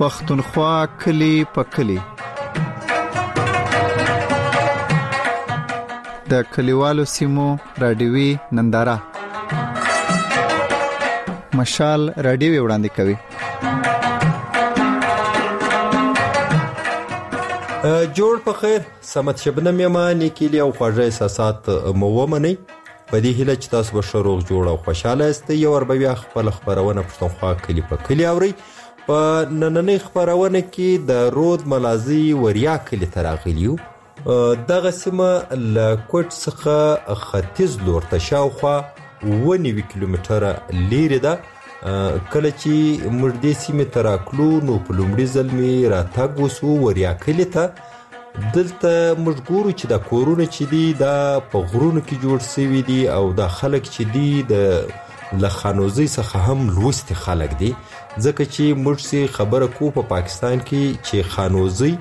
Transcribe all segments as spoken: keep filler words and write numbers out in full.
پښتونخوا کلی په کلی. د کلیوالو سیمو رادیوي ننداره مشال رادیوي وړاندې کوي. جوړ په خیر سمت شبنم یما نیکیلی او خواږه احساسات مو ومنئ. په دې هیله چې تاسو به ښه روغ جوړ او خوشحاله یاست. یو ور به بیا خپل خپرونه پښتونخوا کلی په کلی اورئ. په نننۍ خپرونه کې د رود ملازۍ وریا کلي ته راغلي یو. دغه سیمه له کوټ څخه ختیځ لور ته شاوخوا اوه نوي کیلومتره لیرې ده. کله چې موږ دې سیمې ته راتلو نو په لومړي ځل مې راتګ وسو وریا کلي ته. دلته موږ ګورو چې دا کورونه چې دي دا په غرونو کې جوړ شوي دي او دا خلک چې دي د له خانوزۍ څخه هم لوستي خلک دي، ځکه چې موږ سي خبره کو په پاکستان کې چې خانوزۍ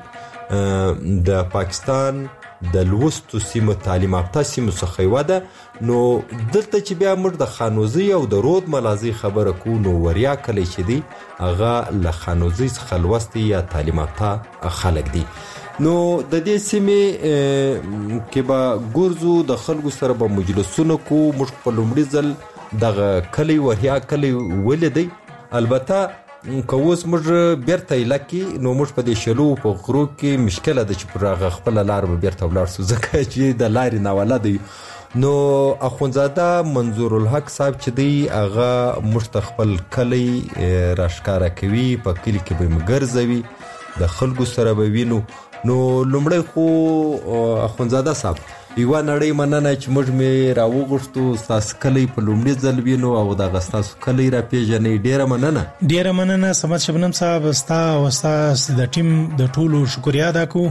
د پاکستان د لوستو سیمو تعلیم یافته سیمو څخه یوه ده. نو دلته چې بیا موږ د خانوزۍ او د رود ملازۍ خبره کو نو وریا کلی چې دی هغه له خانوزۍ څخه لوستي یا تعلیم یافته خلک دي. نو د دې سیمې کې به ګرځو، د خلکو سره به مجلسونه کو. موږ په لومړي ځل دغه کلی وریا کلی ولیدی. البته که اوس موږ بیرته ایلکې نو موږ په دې شلو په غرو کې مشکله ده چې پر هغه خپله لار به بیرته ولاړ شو، ځکه چې د لارې ناوله دی. نو اخوندزاده منظور الحق صاحب چې دی هغه موږ ته خپل کلی راښکاره کوي، په کلي کې به یې ګرځوي، د خلکو سره به وینو. نو لومړی خو اخوندزاده صاحب یوه نړۍ مننه چې موږ مې راوغوښتو ستاسو کلی په لومړي ځل وینو او دغه ستاسو کلی راپېژنئ. ډېره مننه. ډېره مننه سمت شبنم صاحب، ستا او ستاسو د ټیم د ټولو شکریه ادا کوو.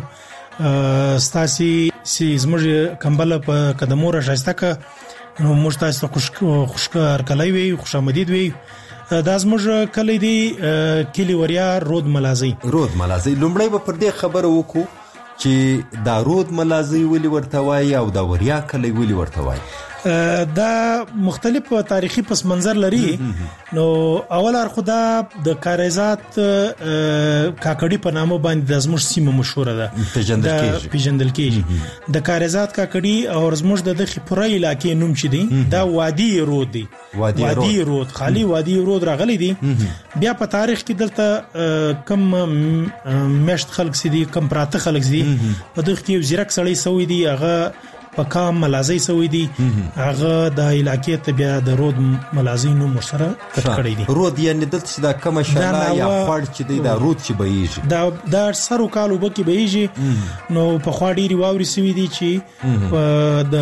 ستاسې چې زموږ کمبله په قدمو راښایسته کړه نو موږ تاسو ته خوشهرکلی وی، خوش آمدید وی. دا زموږ کلی دی کلی وریا رود ملازۍ. رود ملازۍ لومړی به پر دې خبره وکړو چې دا رود ملازۍ ولې ورته وایي او دا وریا کلی ولې ورته وایي. دا مختلف تاریخي پس منظر لري. نو اول اړخ دا د کاریزات کاکړي په نامه باندې د زموږ سیمه مشهوره ده، پیژندل کېږي. د کاریزات کاکړي او زموږ د دغه پوره علاقې نوم چې دی دا وادي رود دی. وادي رود خالی وادي رود راغلی دی. بیا په تاریخ کې دلته کم مشت خلک سي دي، کم پراته خلک سي دي. په دغه کې زیرک سړی سوی دی، هغه په کام ملازۍ سوی دی، هغه د علاقې ته بیا د رود ملازۍ نوم ورسره کټ کړی دی. رود یعنې دلته چې دا کمه شاله یا خوړ چې دی دا رود چې بهیږي دا دا سر کال اوبه کې بهیږي. نو پخوا ډېرې واورې سوي دي چې د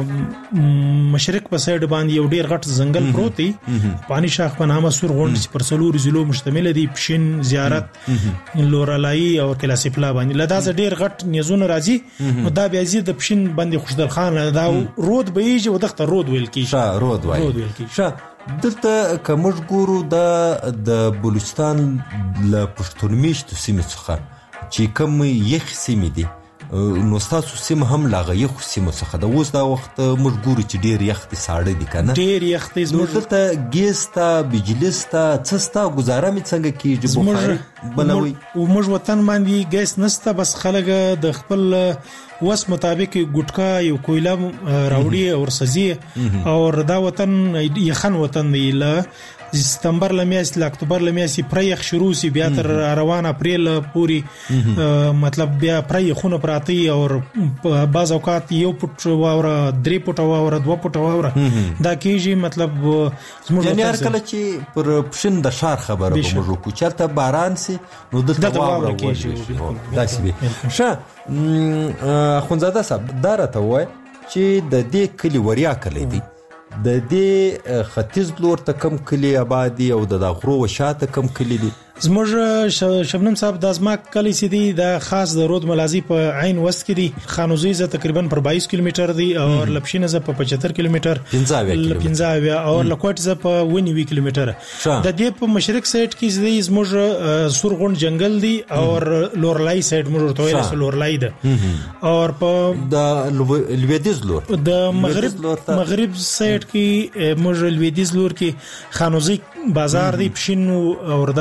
مشرق په سایډ باندې یو ډېر غټ ځنګل پروت دی، پانی شاخ په نامه سور غونډ چې پر څلورو ضلعو مشتمله دی، پشین، زیارت، لورالایي او کلاسیپلا باندې. له دا ډېر غټ نیزونه راځي. نو دا بیا زی د پشین باندې خوشدل خان دا رود بهیږي او دغه رود ویل کېږي. ښه رود وایي. ښه دلته که موږ ګورو دا د بلوچستان له پښتون میشتو سیمې څخه چې کوم یخ سیمې دي نو ستاسو سیمه هم له هغه یخو سیمو څخه ده. اوس دا وخت موږ ګورو چې ډېر یخ دی، ساړه دي که نه؟ ډېر یخ دی. نو دلته ګیس ته، بجلي ته څه سته؟ ګزاره مې څنګه کېږي؟ بخاري بلوئ؟ موږ وطن باندې ګیس نسته، بس خلک د خپل وس مطابق ګټکا یو کویله راوړي او ورسځي. او دا وطن یخن وطن دی. له ستمبر لمیاس له اکتوبر لمیاس پرېخ شروع سی بیا تر روان اپریل پوری مطلب بیا پرې خونه پراتی او بعض اوقات یو پټ واوره، درې پټ واوره، دوه پټ واوره دا کېږي. مطلب زموږ یعنی هر کله چې پر پښین د ښار خبره به موږ کو چرته باران سي نو دلته واوره کېږي. داسې وي. ښه اخوندزاده صاحب دا راته ووایه چې د دې کلي وریا کلی دی، د دې ختیځ لور ته کم کلی آباد دي او د غرو و شاته کم کلی دي؟ زموږ شبنم صاحب د ازما کلی سي دي د خاص د رود ملازۍ په عین وست کې دي. خانوزۍ ز تقریبا پر بایس کیلومتر دي او لپشین ز په پچهتر کیلومتر، پنځه او لکوټ ز په اووه نوي کیلومتر. د دې په مشرق سایډ کې دي زموږ سورغون جنگل دي او لورلای سایډ موږ ورته وایو لورلای ده. او په د لویدیز لور د مغرب مغرب سایډ کې موږ لویدیز لور کې خانوزۍ بازار دی، پښین او دا سیمې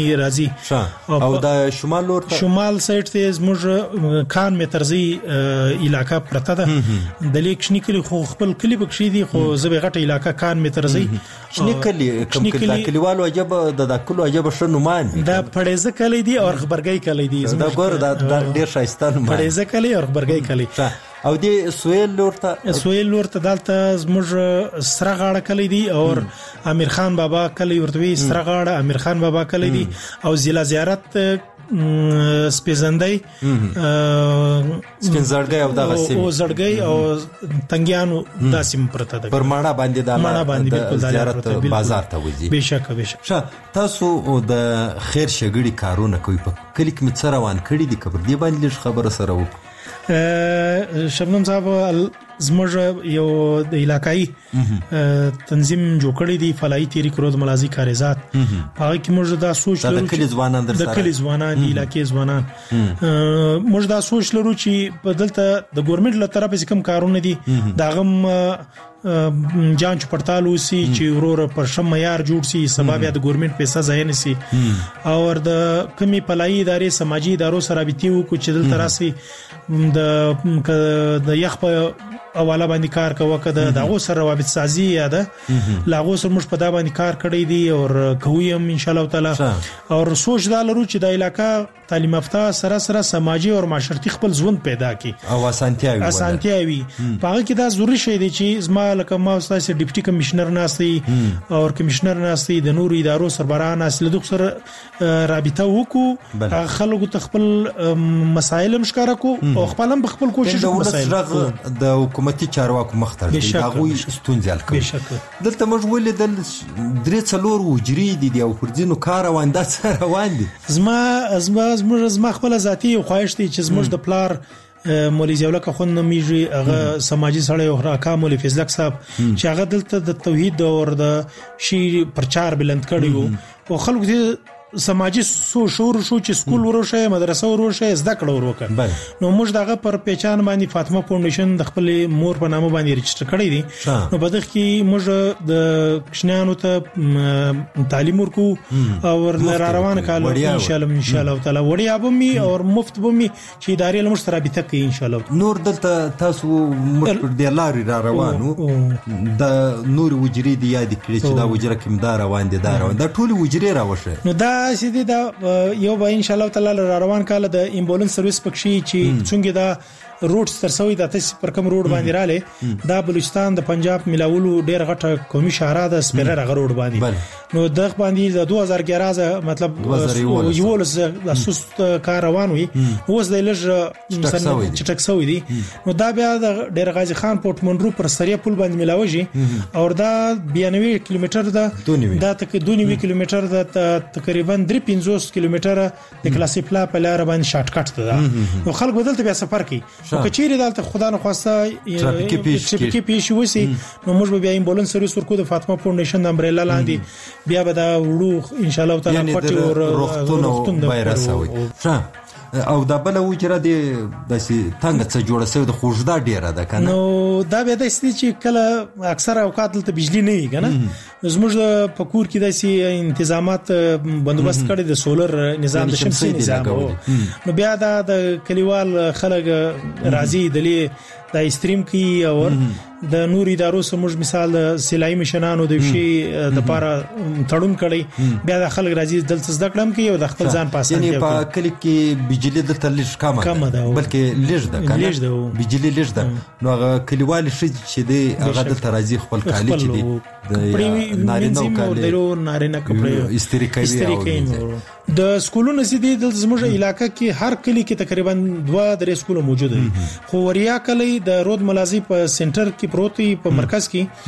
راځي. او د شمال لور ته شمال سایډ ته زموږ کان مترزي علاقہ پرته ده. د لیک شنی کلی خو خپل کلی بکشي دي خو زبې غټه علاقہ کان مترزي شنی کلی کوم کلی کلیوالو عجب د دکلو عجب شنومان دا پړېزه کلی دي او خبرګي کلی دي. دا ګور دا ډیر شایسته نوم پړېزه کلی او خبرګي کلی. او د سویل لور ته سویل لور ته دالته زموږ سره غاړه کلی دي او امیر خان بابا کلی ورته سره غاړه امیر خان بابا کلی دي او ضلع زیارت سپیزندای سپینزړګي او دغه سیم او زړګي او تنګیانو داسیم پرته ده پر ماڼه باندې د ماڼه باندې بالکل زیارت بازار ته وځي. بشک بشک. تاسو د خیر شګړي کارونه کوي په کلی کې مڅ روان کړي دي کبر دی باندې خبره سره وکړه. شبنم صاحب زموږ یو د علاقائی تنظیم جوړ کړی دی فلاحي تحریک رود ملازی کاریزات. هغه کې موږ دا سوچ لرو د کلی ځوانان در سره د کلی ځوانان د علاقې ځوانان موږ دا سوچ لرو چې بدلته د ګورنمنت له طرفه کوم کارونه دي دا غم جانچ پړتال وسی چې ورور پر شم معیار جوړ سي سبب یا د ګورنمنت پیسې ځای نه سي او د کمی فلاحي ادارې سماجی ادارو سره رابطي وکړو چې دلته راسي د د یخ په حواله باندې کار کوي کده دغه سره روابط سازي یا ده لاغو سره مش په دا باندې کار کړی دی او کویم ان شاء الله تعالی او سوچ دا لرو چې د علاقې تعلیم یافته سره سره سماجی او معاشرتي خپل ژوند پیدا کړي او اسانتیا وي اسانتیا وي. په هغه کې دا ضروري شی دی چې زما لکه ما استاد ډیپټي کمشنر ناسي او کمشنر ناسي د نور ادارو سربراه ناسي د سره رابطه وکړو خلکو ته خپل مسایل مشکاره کو او خپل هم خپل کوشش وکړو د حکومتي چارواکو مختار دي هغه ستونزې حل کوي. دلته موږ ولیدل درې څلور وجري دي او پرځینو کار روان ده سره روان دي. زما زما زما خپل ذاتی خواهش دي چې زموږ د پلار مولوی زولک خو نمیږي هغه سماجی سره او راکا مولوی فضلک صاحب چې هغه دلته د توحید او د شی پرچار بلند کړیو او خلکو دې سماجی سو شور شو چې سکول وروشه مدرسه وروشه زده کړه وروکه. نو موږ دغه پر پیچان باندې فاطمه فاونډیشن د خپل مور په نامه باندې رجسټر کړی دي. نو په دغه کې موږ د کشنانو ته تعلیم ورکو او را روان کال ان شاء الله ان شاء الله تعالی وړیا بمي او مفت بمي چې ادارې له مشترکه کوي ان شاء الله. نور دلته تاسو مخ پر د لارې را روانو د نور وجري دی یاد کړی چې دا وجره کوم دا روان دي دا روان دا ټول وجري راوشه. نو دا سیدی دا یو به ان شاء الله تعالی را روان کال د امبولانس سرویس پکشي چې څنګه دا روډ ترسوي د تاسو پر کوم روډ باندې رااله دا بلوچستان د پنجاب ملاولو ډیر غټه قومي شهره د سپیرر غ روډ باندې نو دغه باندې د دوه هزار ګیارازه مطلب یو لس د اساس کار روان وي اوس د لږ چټک سوي دي. نو دا بیا د ډیر غازی خان پورت منرو پر سریه پل باندې ملاوي او دا بیانوي کیلومتر ده دا تک دوه نوي کیلومتر ده تقریبا درې پنځوس کیلومتر د کلاسي پلا په لار باندې شارټ کټ ده. نو خلک بدلته بیا سفر کوي او کچېری دالته خدا نه خواسته ټرافیکي پیښ وسی نو موږ به بیا امبولانس سرویس ورکو د فاطمه فاونډیشن د امبریلا لاندې بیا به دا وړو ان شاء الله تعالی پټي او روختونه وایراسوي. او دا بل وجره دي د څنګه څه جوړه سوی د خوږدا ډیره ده کنه. نو دا به د چې کله اکثر اوقات ته بجلی نه وي کنه زموږ په کور کې د سي تنظیمات بندوبست کړي د سولر نظام د شمسي نظام نو بیا دا د کلیوال خلک راضي دلی د استریم کی او د نور ادارو سمج مثال د سلای مشنانو د شي د پاره تړون کړي بیا د خلک راځي دلته زده کړم کې او د خپل ځان پاسه یعنی په کلی کې بجلی د تلش کم ده بلکې لږ ده کنه بجلی لږ ده نو هغه کلیوال شي چې دی هغه د ترازی خپل کالی چې دی د نارینه کالی د نارینه کپړې استری کوي د سکولونو سي دي د زموږ علاقې کې هر کلی کې تقریبا دوه درې سکول موجود دي خو وریا کلی د رود ملازی په سنټر کې پروتي په مرکز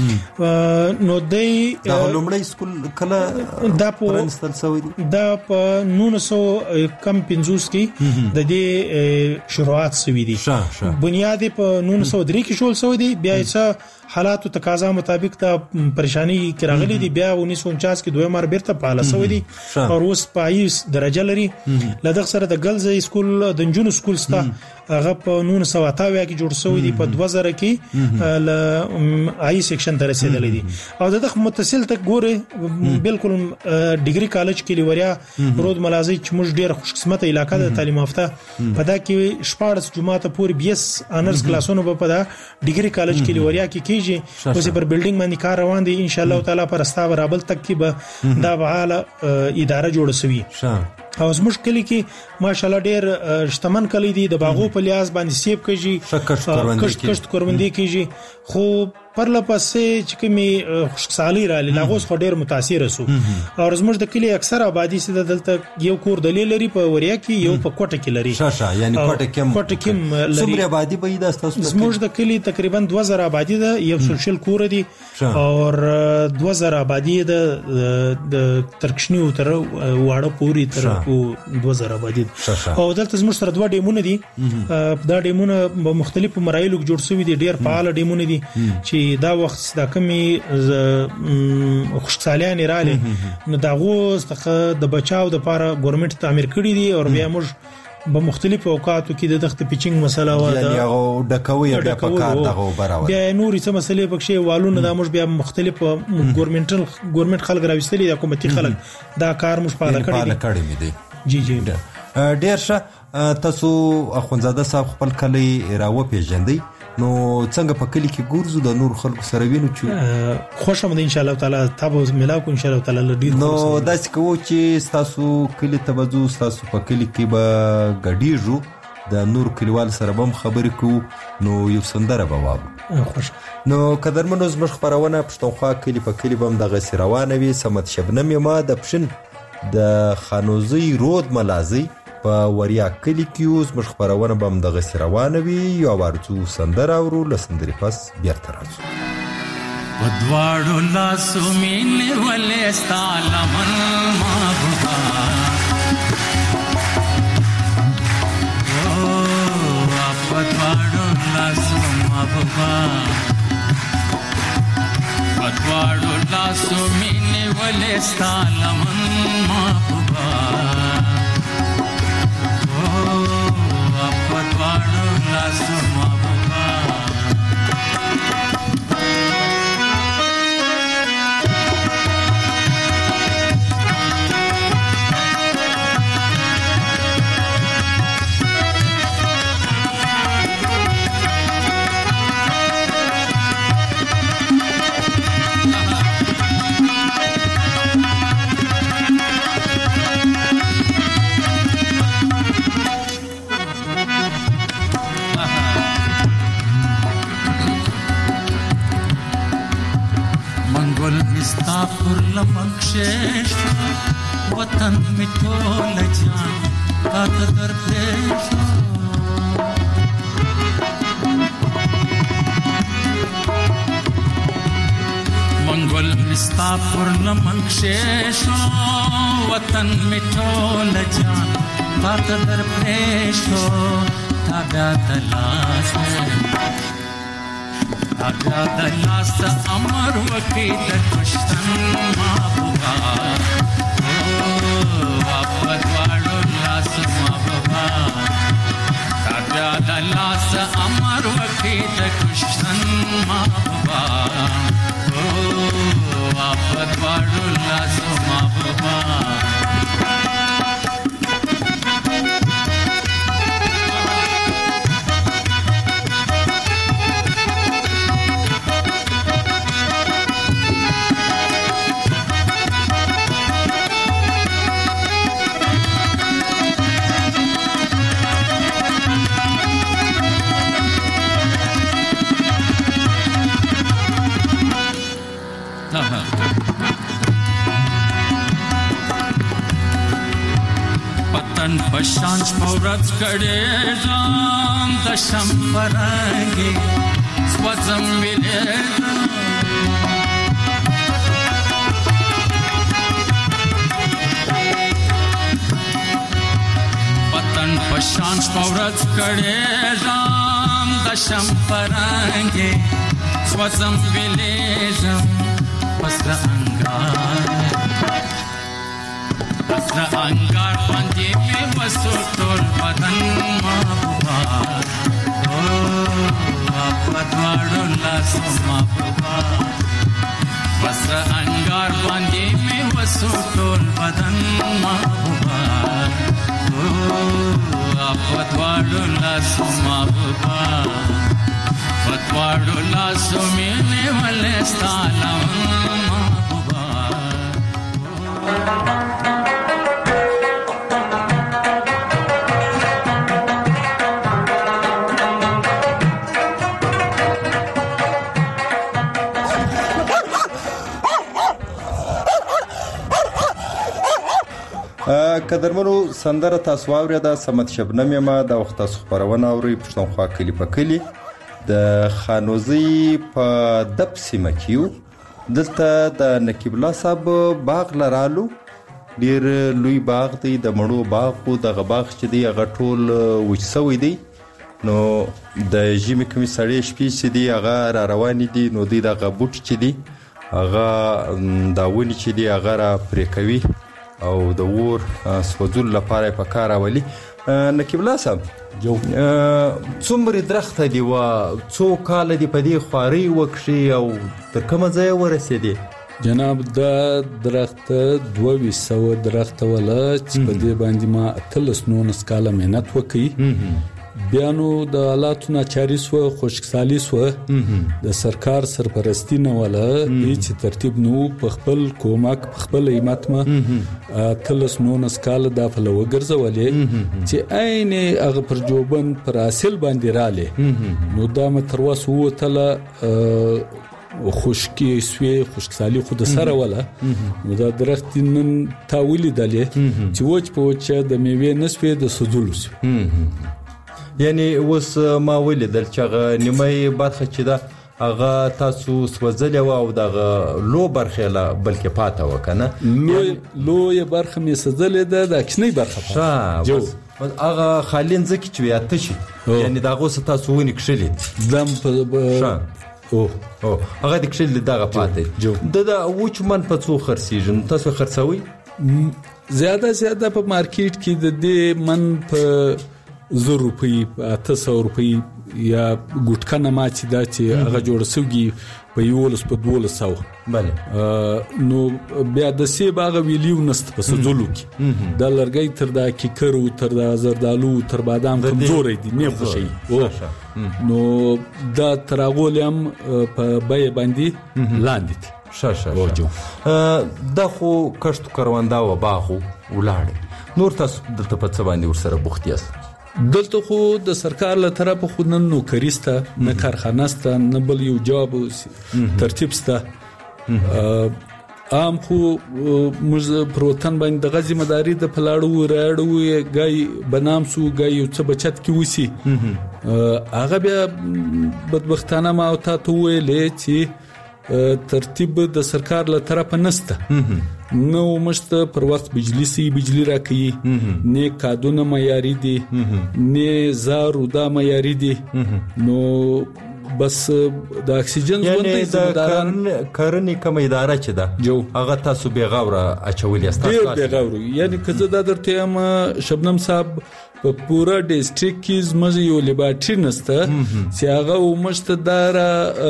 کې نو دی دا لومړی سکول کله دا په انستل شوی دی دا په نولس سوه کم پنځوس کې د دې شروعات شوی دي بنیاد په نولس سوه درې کې شول شوی دی بیا چې حالاتو تقاضا مطابق ته پریشانی کې راغلي دي بیا انیس سو انچاس کې دوه مار بیرته پاله سوی دي او اوس پایس درجه لري لدغه سره د ګلز سکول د جنونو سکول ستا هغه په نون سو اتاویا کې جوړ شوی دي په دوه زره کې ل آی سیکشن ته رسیدلی دي او دغه متصل ته ګوره بالکل ډیګري کالج کې لوریا رود ملازي چې موږ ډیر خوش قسمت علاقې د تعلیم یافته په دا کې شپارس جمعه پورې بیس انرز کلاسونو په دا ډیګري کالج کې لوریا کې کیږي اوس پر بلډینګ باندې کار روان دي ان شاء الله تعالی پر استا برابر تک کې به دا فعال اداره جوړ شوی او زموږ کلی کې ماشاءالله ډیر شتمن کلی دي د باغو په لیاز باندې سیب کېږي کشت کشت کوروندې کېږي خو پر لپسې چې کومي خوشحالي را لاغوس خو ډیر متاثر وسو او زموږ د کلی اکثر آبادی سي دلته یو کور دلیل لري په وریا کې یو په کوټه کې لري شاشه یعنی کوټه کې کوټه کې لري څومره آبادی به د تاسو زموږ د کلی تقریبا دوه زره آبادی ده یو سوشل کور دي او دوه زره آبادی ده د ترکشنی تر واړه پوری تر دوه زره آبادی او دلته زموږ سره دوه ډیمونه دي دا ډیمونه په مختلفو مراحلو کې جوړ شوی دي ډیر فعال ډیمونه دي چې دا وخت دا کمی خوشحالیان رااله نو دا غوښته د بچاو د لپاره ګورنمنت تعمیر کړی دي او بیا موږ په مختلفو اوقاتو کې د دغه پیچنګ مسله و یعنی هغه ډکوي بیا په کار دغه براوي بیا نورې څه مسلې پکې والونه د موږ بیا مختلف ګورنمنت ګورنمنت خلک راوستلي د حکومتي خلک دا کار موږ پاله کړی دی جی جی ډیر ښه تاسو اخوندزاده صاحب خپل کلی راو پیژندئ نو څنګه په کلی کې ګورزو د نور خلکو سره وینو چې خوشم ده ان شاء الله تعالی تاسو ملاو کو ان شاء الله تعالی ډیر نو داسې کوو چې تاسو کلی ته بزو تاسو په کلی کې به غډیږو د نور کلیوال سره به خبرې کوو نو یو سندره به وابو خوش نو قدرمنو زموږ خبرونه پښتونخوا کلی په کلی به دغه روانه وي سمت شبنم یما د پښن د خانوزي رود ملازي په وریا کلی کې اوس مخ خبرونه بم دغه روانه وي یو ورڅو سندره ورو لسندري پس بیرته راځو ودواړو لاسو مینه ولې ستاله من ما بوها او ودواړو لاسو ما بوها ودواړو لاسو مینه ولې ستاله من ما بوها پر لمک شیش وطن می ټول جان تا ته در پېښ منګل مستا پر لمک شیش وطن می ټول جان تا ته در پېښ تا بیا تلاش اګه د لاس امر وکي د کشتن ما بوها او اپد واړو لاس ما بوها اګه د لاس امر وکي د کشتن ما بوها او اپد واړو لاس ما بوها پشان شپورت کړي ځان د شمپرانګي سوځم ویلې پتن پشان شپورت کړي ځان د شمپرانګي سوځم ویلېږم پسره انګار پسره انګار باندې مې وسو ټول بدن محبوبا او په دواړو لاسو محبوبا پسره انګار باندې مې وسو ټول بدن محبوبا او په دواړو لاسو محبوبا په دواړو لاسو مې نیولې ستا لمن محبوبا قدرمنو سندره تاسو واورېده سمت شبنم یمه د وخت تاسو خپرونه اورئ پښتونخوا کلي په کلي د خانوزي په دب سیمه کې یو دلته د نقیب الله صاحب باغ لرالو ډېر لوی باغ دی د مڼو باغ خو دغه باغ چې دی هغه ټول وچ سوی دی نو د ژمي کومې سړې شپې چې دي هغه را روانې دي نو دوی دغه بوټي چې دي هغه دا ونې چې دي هغه را پرې کوي او د اور سوځولو لپاره په کار راولي. نقیب الله صاحب جو څومره درخته دي و څو کاله دي په دې خوارۍ وکړي او تر کومه ځایه ورسېدې؟ جناب دا درخت دوه ویشت سوه درخت ولا چې په دې باندې ما اتلس نولس کاله مهنت وکړي بیا نو د حالاتو ناچاري سوه خشکسالي سوه د سرکار سرپرستی نه ولا هیڅ ترتیب نو په خپل کومک په خپل همت ما اتلس نولس کاله دا فله وګرځولې چې عین هغه پر جوبن پر حاصل باندې رااله نو دا مې تر اوسه وتله خشکی سوی خشکسالی خود سره ولا نو دا درخت نن تاویلی دلی چې وچ په وچ د میوې نسوی د سوزولو سوی یعنی اوس ما ولیدل چې هغه نیمه برخه چې ده هغه تاسو سوځلې وه او دغه لو برخې له بلکې پاته وه که نه لویه برخه مې سوځلې ده دا کوچنۍ برخه ښه هغه خالي ځمکې چې وي اته شي یعنی د هغو څه تاسو ونې کښلې دم په او او هغه د کښلې دغه پاته د د وچ من په څو خرڅېږي نو تاسو خرڅوئ زیاده زیاده په مارکیټ کې د دې من په زر روپۍ اته سوه روپۍ یا ګوټکه نه ما چې دا چې هغه جوړه سوي په یولس په دولس سوه بله نو بیا د سیب هغه ویلیو نسته په سوځولو کې دا لرګی تر دا کیکرو تر دا زردالو تر بادام کمزوری دي نه خوښوي نو دا تر هغو هم په بیه باندې لاندې دي ښه ښه دا خو کښتو کرونده و باغو ولاړې نور تاسو دلته په څه باندې ورسره بوخت یاست؟ دلته خو د سرکار له طرفه خو نه نوکري سته نه کارخانه سته نه بل یو جواب ترتیب سته عام خو موږ پر وطن باندې دغه ذمہ داري د پلاړو راړو ګای بنام سو ګای یو څه بچت کې وسی هغه بیا بدبختانه ما او تاسو ویلې چې ترتیب د سرکار له طرفه نسته نو مشته پر وخت بجلی سی بجلی راکې نه کادونه معیاري دي نه زارو دا معیاري دي نو بس د اکسیجن ژوندۍ زمداران کرنې کوم اداره چې ده هغه تاسو بې غوره اچولې است تاسو بې غوره یعنی که زه دا درته یم شبنم صاحب په پورا ډیسټریکټ کې زموږ یو لیبارټري نسته چې هغه ومشته داره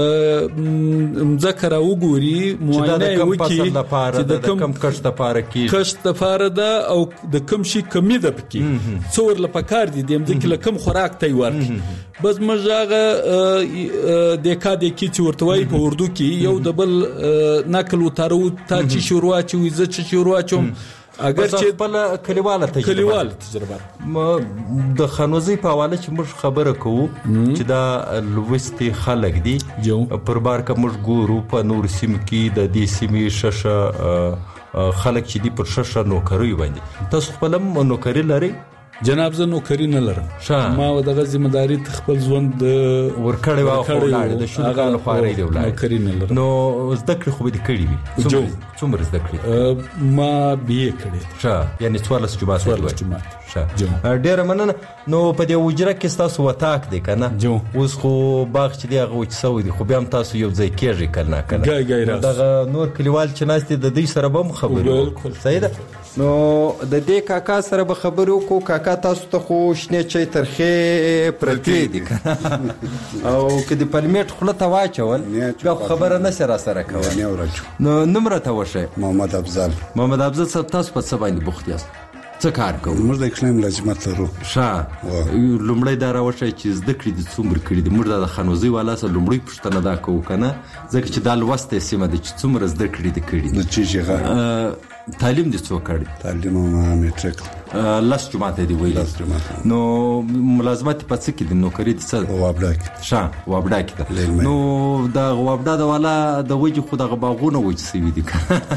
مځکه راوګوري معاینه یې وکړي چې د کوم کښت لپاره کېږي کښت لپاره ده او د کوم شي کمي ده پکې څه ورله پکار دي د مځکې له کوم خوراک ته یې ورکړي بس موږ هغه دیکا دیکي چې ورته وایي په اردو کې یو د بل نقل وتارو تا چې شروع اچوي زه چې شروع اچوم اگر چې خپل کلیواله تجربه کلیواله تجربه د خانوزي په حواله چې موږ خبره کوو چې دا لوستي خلک دي پر بار که موږ ګورو په نور سیمو کې د دې سیمې ششه خلک چې دي پر ششه نوکري باندې تاسو خپل نوکري لري جناب زه نوکري نه لرم ما دغه ذمہ داری خپل ژوند ورکړې و خو لاړې د شنو کالو خوارې دی ولاړ نوکري نه لرم نو زده کړې خو به دې کړې وي څومره زده کړې ما بي اي کړې ښه یعنی څوارلس جمعات څوارلس جمعات ښه ډېره مننه نو په دې حجره کې ستاسو وطاق دی که نه اوس خو باغ چې دی هغه وچ سوی دی خو بیا هم تاسو یو ځای کېږئ که نه که نه دغه نور کلیوال چې ناست دي د دوی سره به هم خبرې صحیح ده نو د دې کاکا سره به خبرې وکړو کاکا تاسو ته خو شنې چای ترخې پرتې دي که نه او که د پلمېټ خوله ته واچول بیا خو خبره نشي را سره کولی نو نوم راته وښیه محمد افضل محمد افضل صاحب تاسو په څه باندې بوخت یاست څه کار کوو موږ د اقلیم ملازمت لرو ښه لومړی دا راوښیه چې زده کړې دي څومره کړي دي موږ دا د خانوزۍ والا سره لومړۍ پوښتنه دا کوو که نه ځکه چې دا لوستې سیمه ده چې څومره زده کړې دي کړي د چی شي تعلیم دې څو کړی تعلیم ما میټریک لس جمعات دی ویلي نو ملازمت په څه کې دي نوکري دي څه وابډا کې ښه وابډا کې ده نو د وابډا د والا د وجې خو دغه باغونه وچ سوي دي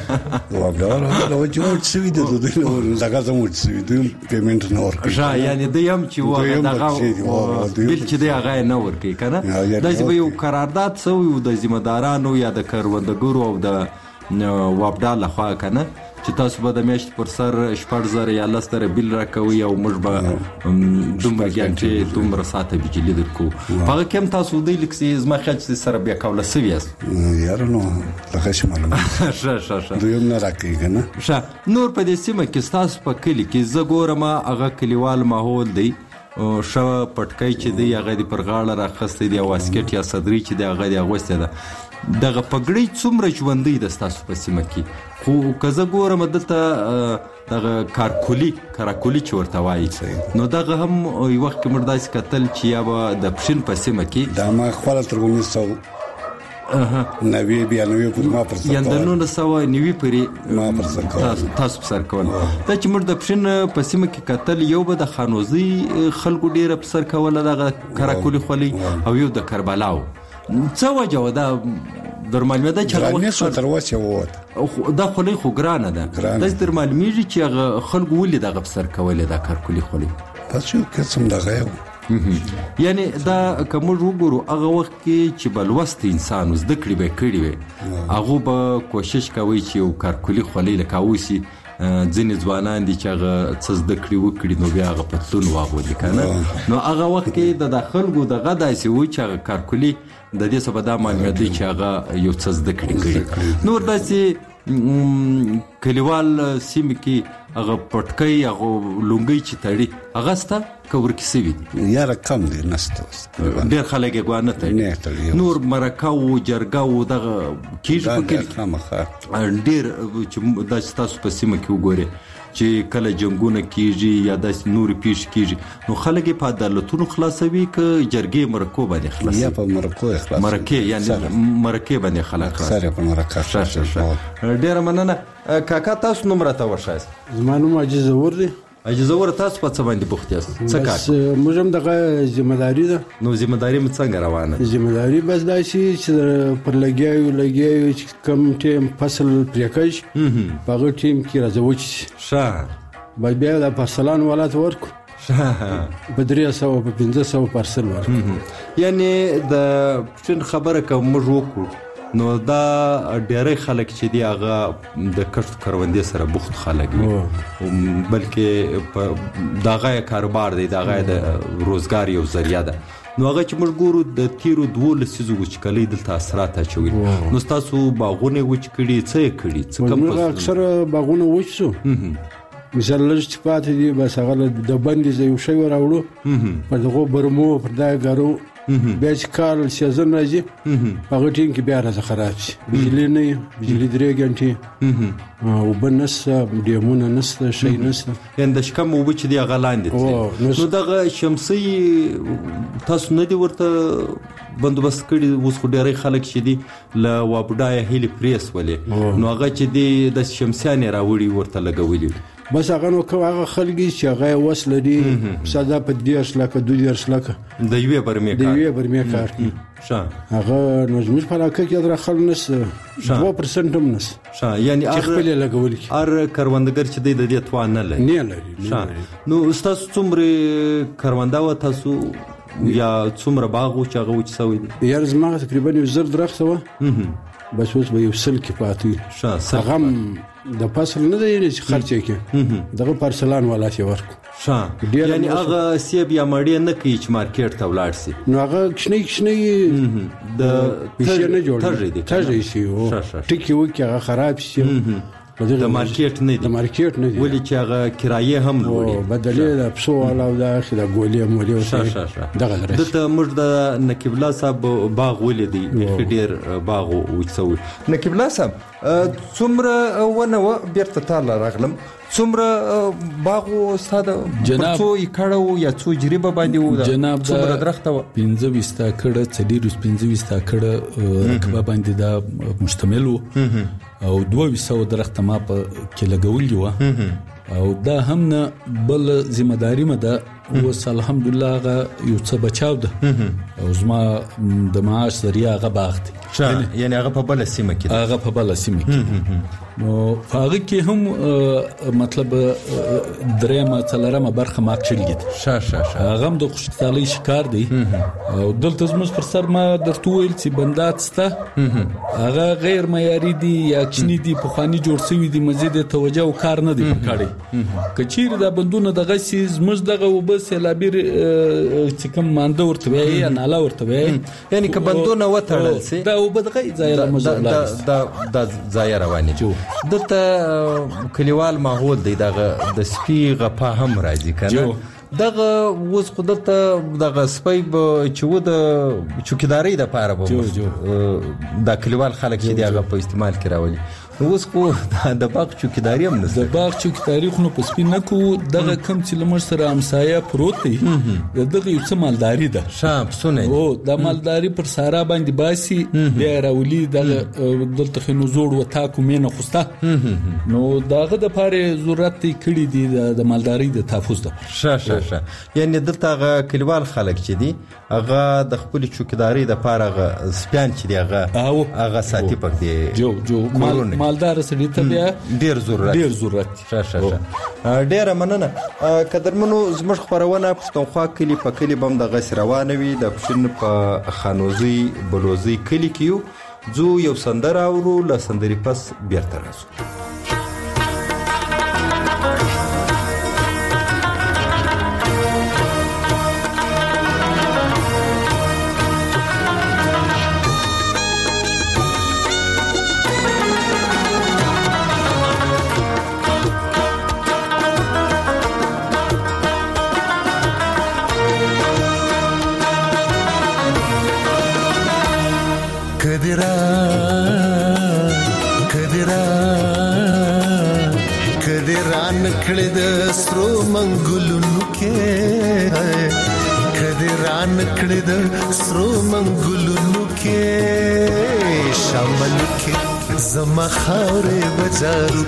وابډا والا د وجې وچ سوي دي د دوی دغه زموږ وچ سوي دي پیمنټ نه ورکوي ښه یعنی دوی هم چې وغه دغه بل چې دی هغه نه ورکوي که نه داسې به یو قرارداد سوی و د ذمه دارانو یا د کروندګرو او د وابډا لخوا که نه چې تاسو به د میاشتې پر سر شپږ زره یا لس زره بیل راکوئ او موږ به دومره ګنټې دومره ساعته بجلي درکوو په هغه کې هم تاسو دوی لږ زما خیال چې سره بیا کوله سوي یاست یاره نو دغه شي معلومه ښه ښه ښه دوی هم نه راکوي که نه ښه نور په دې سیمه کې ستاسو په کلي کې زه ګورم هغه کلیوال ماحول دی ښه پټکی چې دی هغه دې پر غاړه راخستی دی او واسکټ یا صدري چې دی هغه دې اغوستی ده دغه پګړۍ څومره ژوندۍ ده ستاسو په سیمه کې خو که زه ګورم دلته دغه کارکولي کراکولي چې ورته وایي نو دغه هم یو وخت کې موږ داسې کتل چې یا به د پښین په سیمه کې دا ما خپله تر اوولس سوه نوي بیا نوي پورې ما پر سر یا د نولس سوه نوي پورې ما پر سر کول تاسو په سر کول دا چې موږ د پښین په سیمه کې کتل یو به د خانوزۍ خلکو ډېره په سر کوله دغه کراکولي خولۍ او یو د کربلاو څه وجه وه دا در معلومېده چې ګرانې شوه تر اوسه ووته دا خولۍ خو ګرانه ده داسې در معلومېږي چې هغه خلکو ولې دغه په سر کولې دا کارکولي خولۍ بس یو قسم دغه یو یعنی دا که موږ وګورو هغه وخت کې چې به لوستی انسان زده کړې به یې کړي وی هغو به کوشش کوئ چې یو کارکولي خولۍ لکه اوسي ځینې ځوانان دي چې هغه څه زده کړي وکړي نو بیا هغه پتلون واغوندي که نه نو هغه وخت کې د دا خلکو دغه داسې و چې هغه کارکولي د دې څه به دا معلومېدی چې هغه یو څه زده کړي کړي نور داسې کلیوال سیمې کې هغه پټکی هغه لونګۍ چې تړي هغه سته که ورکې سوي دي یاره کم دی نسته ډېر خلک یې ګواه نه تړي نور مرکه و جرګه و دغه کېږي په کلي ډېر چې داسې تاسو په سیمه کې وګورئ چې کله جنګونه کېږي یا داسې نورې پیښې کېږي نو خلک یې په عدالتونو خلاصوي که جرګې مرکو باندې خلاصوي یا په مرکو یې خلاصوي مرکې یعنې مرکې باندې خلک خلاصوي سر یې په مرکه ښه ښه ښه ډېره مننه کاکا تاسو نوم راته وښایاست زما نوم عاجز زور دی اجازه تاسو په څه باندې بوخت یاست څه کار موږ هم دغه ذمہ داری ده نو ذمہ داری مو څنګه روانه ذمہ داری بس دا چې پر لګیاو لګیاو چې کم ټیم فصل پرې کړي په هغه ټیم کې راځو چې ښه بل بیا د فصلان ولات ورکو ښه په درې سوه په پنځه سوه پارسل ورکو یعنی د پښین خبره کوم موږ وکړو نو دا ډېری خلک چې دی هغه د کښت کروندې سره بوخت خلک وي بلکې د هغه کاروبار دی د هغه د روزګار یو ذریعه ده نو هغه چې موږ ګورو د تیرو دوو لسیزو وچکلۍ دلته اثرات اچوي نو ستاسو باغونه وچ کړي څه یې کړي څه کم موږ اکثره باغونه وچ سو مثال لږ چې پاتې دي بس هغه د بندې یو شی راوړو په دغه برمو پر دا ګارو بیا چې کال سیزن راځي هغه ټیم کې بیا راځي خراب شي بجلی نه بجلی درې ګنټې اوبه نشته ډیمونه نشته شی نشته یعنې د شکم اوبه چې دي هغه لاندې نو دغه شمسۍ تاسو نه دي ورته بندوبست کړي اوس خو ډېری خلک چې دي له وابډا یا هیلې پرې سولې نو هغه چې دي د شمسیانې راوړي ورته لګولي بس هغه نو کوم هغه خلګي چې هغه وس لري ساده په دیش لکه دوی درس لکه د یوې برمې د یوې برمې کار شه هغه نو زموږ په علاقه کې در خل نس دوه پرسنټ هم نس شه یعنی چې خپل لګول کی ار کروندګر چې د دې توان نه لري نه لري شه نو استاد څومره کروندا و تاسو یا څومره باغ او چاغو چې سوي دي یار زما تقریبا یو زر درخت و بس اوس به یو سل کې پاتې شه غم د فصل نه دی چې خرچه کې دغه پارسلان والا شي ورکو شه یعنی هغه سیب یا مړی نه کوي چې مارکیټ ته ولاړ شي نو هغه کښنی کښنی د پیسې نه جوړ ترجی ترجی شي او ټکی وکي هغه خراب شي د مارکیټ نه دی د مارکیټ نه دی ولې چې هغه کرایه هم لوړي بدلې د پسو والا او د اخر د ګولې مولې او دغه درس دته موږ د نقیب الله صاحب باغ ولیدي ډیر باغ وڅوي نقیب الله صاحب څومره ونه و بیرته تعالی راغلم څومره باغ استاد جناب څو یکړو یا څو جریبه باندې و جناب څومره درخته و پنځه وستا کړه څلور پنځه وستا کړه رقبه باندې دا مشتمل و او دوه وسو درخته ما په کې لګولې و او دا هم نه بل ذمہ داری مده و الحمدلله غا یو څه بچاو ده او زما د معاش ذریعہ غا باغ دی یعنی هغه په بل سیمه کې هغه په بل سیمه کې نو هغه کې هم مطلب درېمه څلورمه برخه ما کړلې شه شه شه هغه د خوشحالي شکار دی او دلته زموږ پر سر ما درته ویل چې بندات سته هغه غیر معیاري دي یا کښنی دي په خواني جوړ شوی دي مزید توجه او کار نه دی پکړي کچیر دا بندونه دغه سیز مز دغه وبس لابیر چې کوم مانده ورته وي یا نالا ورته وي یعنی که بندونه وتړل سي دا وبدغه ځای مزل دا دا ځای رواني دته کلیوال ماحول دی دغه د سپي غپا هم راځي کنه دغه وز قدرت دغه سپي چې و د چوکیداری د پاره به د کلیوال خلک چې دغه په استعمال کې راولي اوس کو د باغ چوکیداری هم نه د باغ چوکیداری خو په سپین نه کو دغه کم چې لمر سره همسایه پروت دی دغه یو څه مالداری ده شاب سونه او د مالداری پر سارا باندې باسي بیا راولي د دلته خنو زوړ وتا کو مینه خوسته نو دغه د پاره ضرورت کړي دي د مالداری د تحفظ ده شه شه شه یعنی دلته کلیوال خلک چې دي هغه د خپل چوکیداری د پاره سپیان چې دی هغه هغه ساتي پک دی جو جو مالدار سړي ته بیا ډیر ضرورت ډیر ضرورت شه شه شه ډیر مننه قدرمنو زموږ خبرونه پښتونخوا کلی په کلی بم د غس روانه وي د پښین په خانوزي بلوزي کلی کیو زو یو سندر اورو ل سندري پس بیرته راځو کړه د سترو منګلونو کې کدی ران کړه د سترو منګلونو کې شامل کې زما خاورې بازارو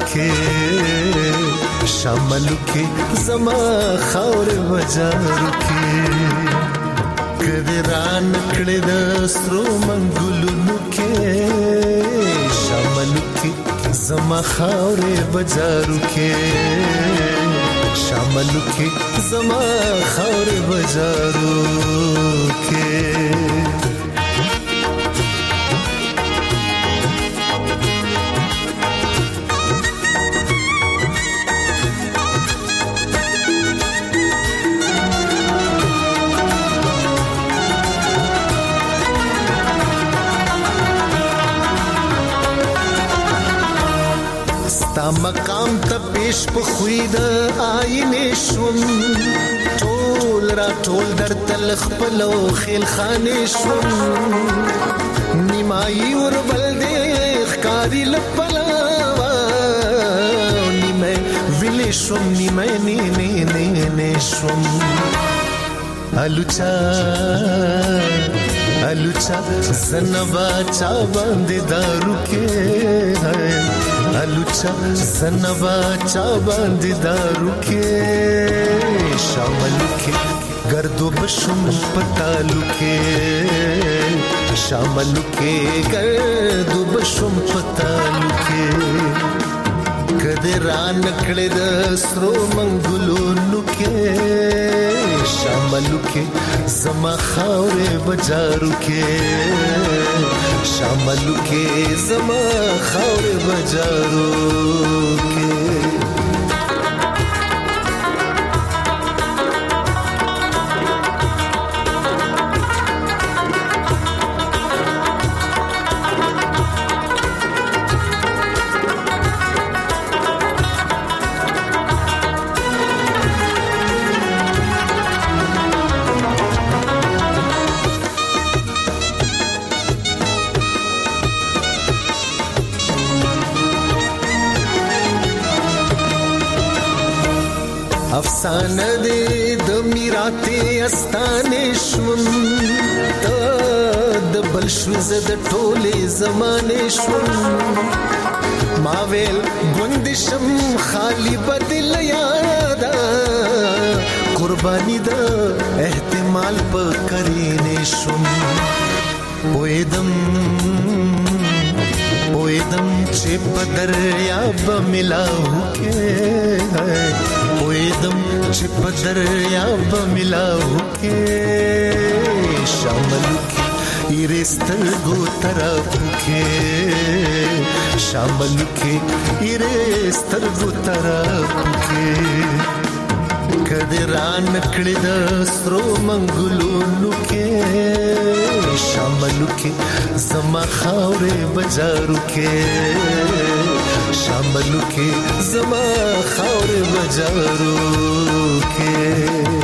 کې شامل کې زما خاورې بازارو کې کدی ران کړه د سترو منګلونو کې شامل کې زما خاورې بازارو کې شامل کې زما خاورې بازارو کې مقام ته پیش په خوید آینه شوم ټول را ټول در تل خپل او خیل خانه شوم نیمای ور بل دې ښکاری لپلا نیمه ویل شوم نیمه نه نه نه نه شوم الوچا الوچا زنبا چا باندې دارو کې الوچا زنبا چا باندې دارو کې شاملو کې گردو بشم پتالو کې شاملو کې گردو بشم پتالو کې کده ران کړه د سرو منګلو کې شاملو کې زما خاورې بجارو کې شاملو کې زما خاورې بجارو کې افسانه دې د میراته استانه شوم ته د بل شو زد ټوله زمانه شوم ما ویل ګوندشم خالی بدل یادا قربانی د احتمال په کرینه شوم وېدم وېدم چې په دریاب ملاو کې وېدم چې په دریاب ملاو کې شاملو کې ایرستل گو طرف کې شاملو کې ایرستل گو طرف کې کدران کړي د سترو منګلو کې شاملو کې زما خاورې بجارو کې شاملو کې زما خاورې بجارو کې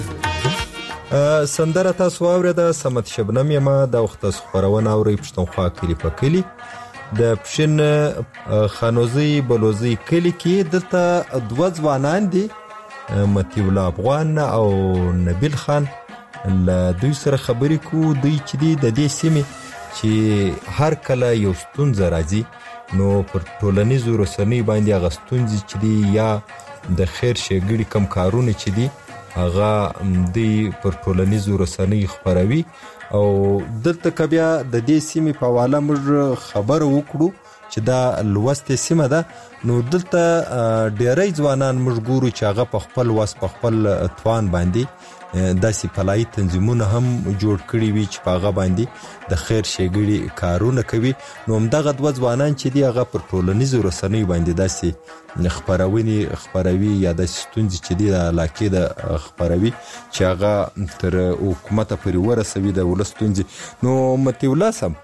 سندره تاسو واورېده سمت شبنم یم د وخت خبرونه اوري پښتونخوا کلی په کلی د پښین خانوزي بلوزي کلی کې دلته دوه ځوانان دي متي الله افغان او نبیل خان له دوی سره خبرې کو دوی چې دی د دې سیمې چې هر کله یو ستونزه راځي نو پر ټولنیزو رسنیو باندې هغه ستونزې چې دی یا د خیر ښېګړې کم کارونه چې دی هغه دی پر ټولنیزو رسنیو خپروي او دلته که بیا د دې سیمې په حواله موږ خبره وکړو چې دا لوستې سیمه ده نو دلته ډېری ځوانان موږ ګورو چې هغه په خپل وس په خپل توان باندې داسې پلایي تنظیمونه هم جوړ کړي وي چې په هغه باندې د خیر ښېګړې کارونه کوي نو همدغه دوه ځوانان چې دي هغه پر ټولنیزو رسنیو باندې داسې خپرونې خپروي یا داسې ستونزې چې دي د علاقې د خپروي چې هغه تر حکومته پورې ورسوي د ولس ستونزې نو متي الله صاحب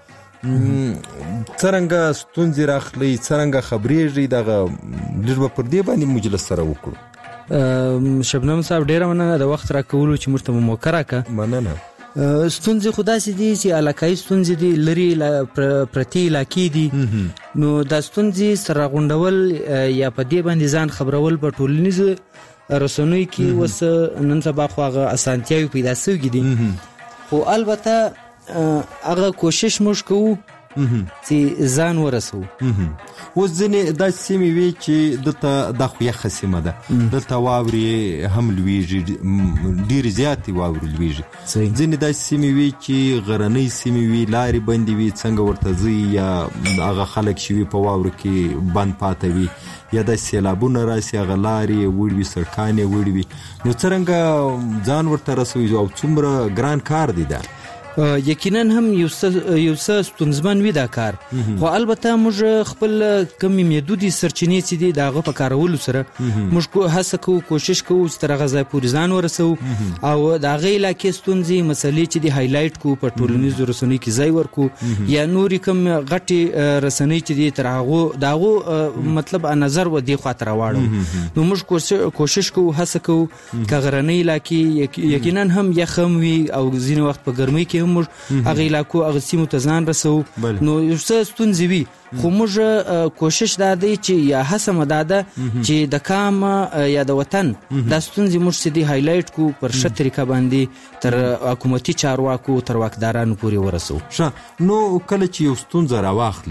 څرنګه ستونزې راخلي څرنګه خبرېږي دغه لږ به پر دې باندې مجلس سره وکړو شبنم صاحب ډیره مننه د وخت راکولو چې موږ ته موقع راکړه مننه ستونزې خو داسې دي چې علاقایي ستونزې دي لري پرتې علاقې دي نو دا ستونزې سره غونډول یا په دې باندې ځان خبرول په ټولنیزو رسنیو کې اوس نن سبا خو هغه اسانتیاوې پیدا شوي دي خو البته هغه کوشش موږ کوو چې ځان ورسو اوس ځینې داسې سیمې وي چې دلته دا خو یخه سیمه ده دلته واورې هم لویږي ډېرې زیاتې واورې لویږي ځینې داسې سیمې وي چې غرنۍ سیمې وي لارې بندې وي څنګه ورته ځي یا هغه خلک چې وي په واورو کې بند پاته وي یا داسې سیلابونه راسي هغه لارې وړي وي سړکان یې وړي وي نو څرنګه ځان ورته رسوي او څومره ګران کار دی دا یقینا هم یو یو څه ستونزمن وي دا کار خو البته موږ خپل کمی محدودي سرچینې چې دي دغه په کارولو سره موږ هڅه کوو کوشش کوو چې تر غزا پورې ځان ورسو او د هغې علاقې ستونزې مسلې چې دي هایلایټ کوو په ټولنیزو رسنیو کې ځای ورکو یا نورې کوم غټې رسنۍ چې دي تر هغو د هغو مطلب نظر و دې خواته راواړو نو موږ کوشش کوو هڅه کوو که غرنۍ علاقې یقینا هم یخ هم وي او ځینې وخت په ګرمۍ کې هم موږ هغه علاقو هغه سیمو ته ځان رسو نو یو څه ستونزې وي خو موږ کوشش دا دی چې یا هڅه مو دا ده چې د کام یا د وطن دا ستونزې موږ چې دی هایلایټ کو پر ښه طریقه باندې تر حکومتي چارواکو تر واکدارانو پورې ورسو ښه نو کله چې یو ستونزه راواخلي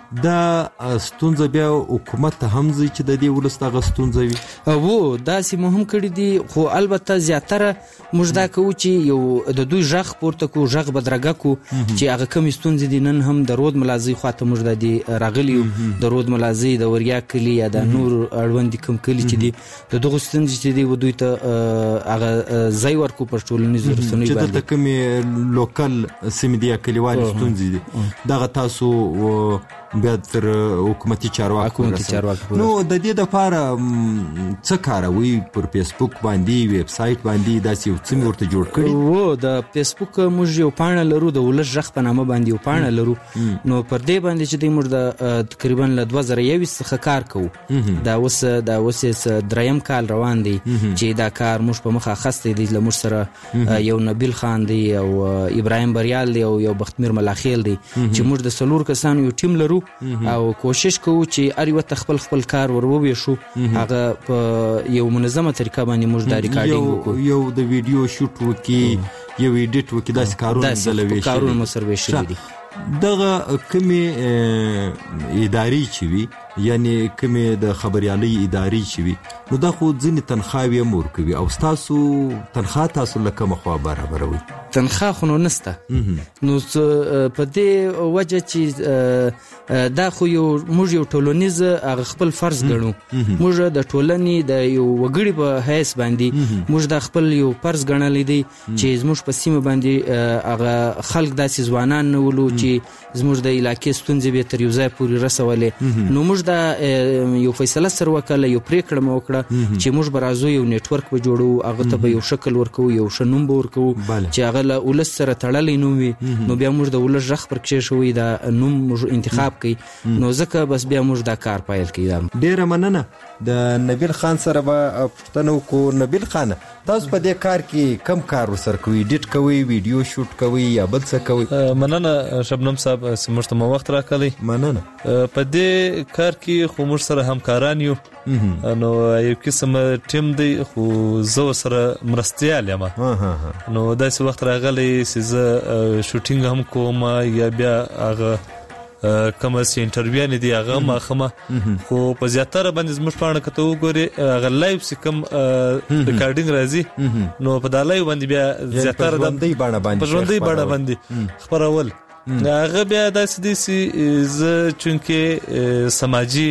دا ستونزه بیا حکومت ته هم ځي چې د دې ولس دغه ستونزه وي وو داسې مهم کړي دي خو البته زیاتره موږ دا کوو چې یو د دوی غږ پورته کو غږ بدرګه کو چې هغه کوم ستونزې دي نن هم د رود ملازي خواته موږ د دې راغلیو د رود ملازي د وریا کلی یا د نور اړوند کوم کلی چې دي د دغه ستونزې چې دي و دوی ته هغه ځای ورکو پر ټولنیزو رسنیو باندې چې د کومې لوکل سیمې دي کلیوالي ستونزې دي دغه تاسو بیا تر حکومتي چارواکو نو د دې لپاره څه کاروي پر فیسبوک باندې ویب سایت باندې داسې یو څه ورته جوړ کړي وو د فیسبوک موږ یو پاڼه لرو د ولس غږ په نامه باندې یو پاڼه لرو نو پر دې باندې چې موږ د تقریبا له دوه زره یوویشت څخه کار کوو دا اوس دا اوس دریم کال روان دی چې دا کار موږ په مخه اخیستی دی له موږ سره یو نبیل خان دی او ابراهیم بریال دی او یو بختمیر ملاخیل دی چې موږ د څلور کسانو یو ټیم لرو او کوشش کوو چې هر یو خپل خپل کار وروویشو هغه په یو منظمه طریقه باندې موږ دا ریکارډینګ وکړو یو د ویډیو شوټ وکي یو ایډیټ وکي داسې کارونه دلوي کارونه مسروي شوي دي دغه کومې ادارې چې وي یعنی کومې د خبريالۍ ادارې چې وي نو دا خو ځینې تنخواوې هم ورکوي او ستاسو تنخوا تاسو له کومه خوا برابروي تنخوا خو نو نسته نو په دې وجه چې دا خو یو موږ یو ټولنیز هغه خپل فرض ګڼو موږ د ټولنې د یو وګړي په حیث باندې موږ د خپل یو فرض ګڼلی دی چې زموږ په سیمه باندې هغه خلک داسې ځوانان نه ولو چې زموږ د علاقې ستونزې به تر یو ځای پورې رسولې نو موږ دا یو فیصله سره وکړه یو پریکړه مو وکړه چې موږ به راځو یو نیټورک به جوړو هغه ته به یو شکل ورکو یو ښه نوم به ورکو چې هغه له ولس سره تړلی نوم وي نو بیا موږ د ولس غږ پر کښېښوي دا نوم موږ انتخاب کوي نو ځکه بس بیا موږ دا کار پیل کوي ډېره مننه د نبیل خان سره به پوښتنه وکړو نبیل خان تاسو په دې کار کې کم کار ورسره کوئ ایډیټ کوئ ویډیو شوټ کوئ یا بل څه کوئ مننه شبنم صاحب چې موږ ته مو وخت راکړی مننه په دې کار کې خو موږ سره همکاران یو نو یو قسم ټیم دی خو زه سره مرستیال یم نو داسې وخت راغلی چې زه شوټینګ هم کوم یا بیا هغه کومه سي انټرویو نه دی هغه ماخمه خو په زیاتره باندې زموږ پاڼه کته وګوري هغه لایو سي کوم ریکارډینګ راځي نو په دالای باندې بیا زیاتره د دی باندې باندې په ژوندۍ باندې باندې خبرول هغه بیا داسې دي چې ز چونکه سماجی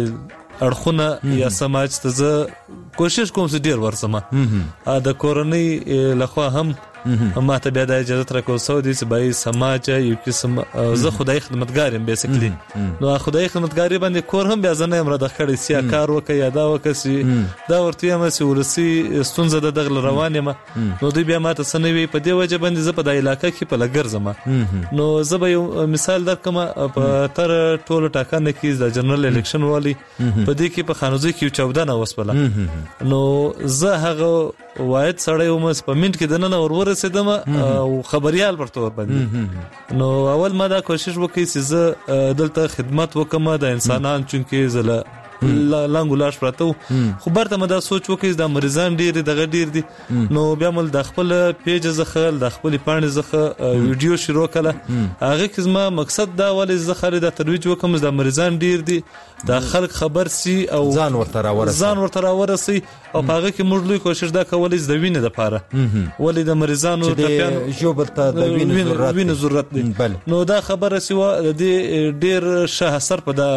اړخونه یا سماج ته زه کوشش کوم چې ډیر ورسمه د کورنۍ لخوا هم ما ته بیا د اجازه راکول سو دي چې بای سماج یو قسم زه خدای خدمتګار یم بیسیکلی نو خدای خدمتګاری باندې کور هم بیا زنه امر د خړې سیا کار وکي یا دا وکسي دا ورته یم چې ورسي ستونزه د دغه روان یم نو دوی بیا ماته سنوي په دې وجه باندې زه په د علاقې کې په لګرځم نو زه به یو مثال درکم په تر ټولو ټاکنه کې د جنرال الیکشن والی په دې کې په خانوزي کې چودہ نه وسپله نو زه هغه واحد سړی ومه په منټ کې دنه ورور رسیدم او خبريال ورته ور باندې نو اول ما دا کوشش وکړ چې زه دلته خدمت وکم د انسانان چونکه زله لانګولاش پراته خو برته مدا سوچ وکړ د مریضان ډیر دغه ډیر دي نو بیا مل د خپل پیج زخل د خپل پاڼې زخه ویډیو شروع کړه هغه کزما مقصد دا ولې زخه د ترویج وکم د مریضان ډیر دي د خلک خبر سي او ځان ورته راورسي ځان ورته راورسي او هغه کې موږ لوی کوشش دا کولای د وینې د پاره ولې د مریضانو ټکان جوبل ته د وینې ضرورت دي نو دا خبره سیوا د ډیر شه اثر په دا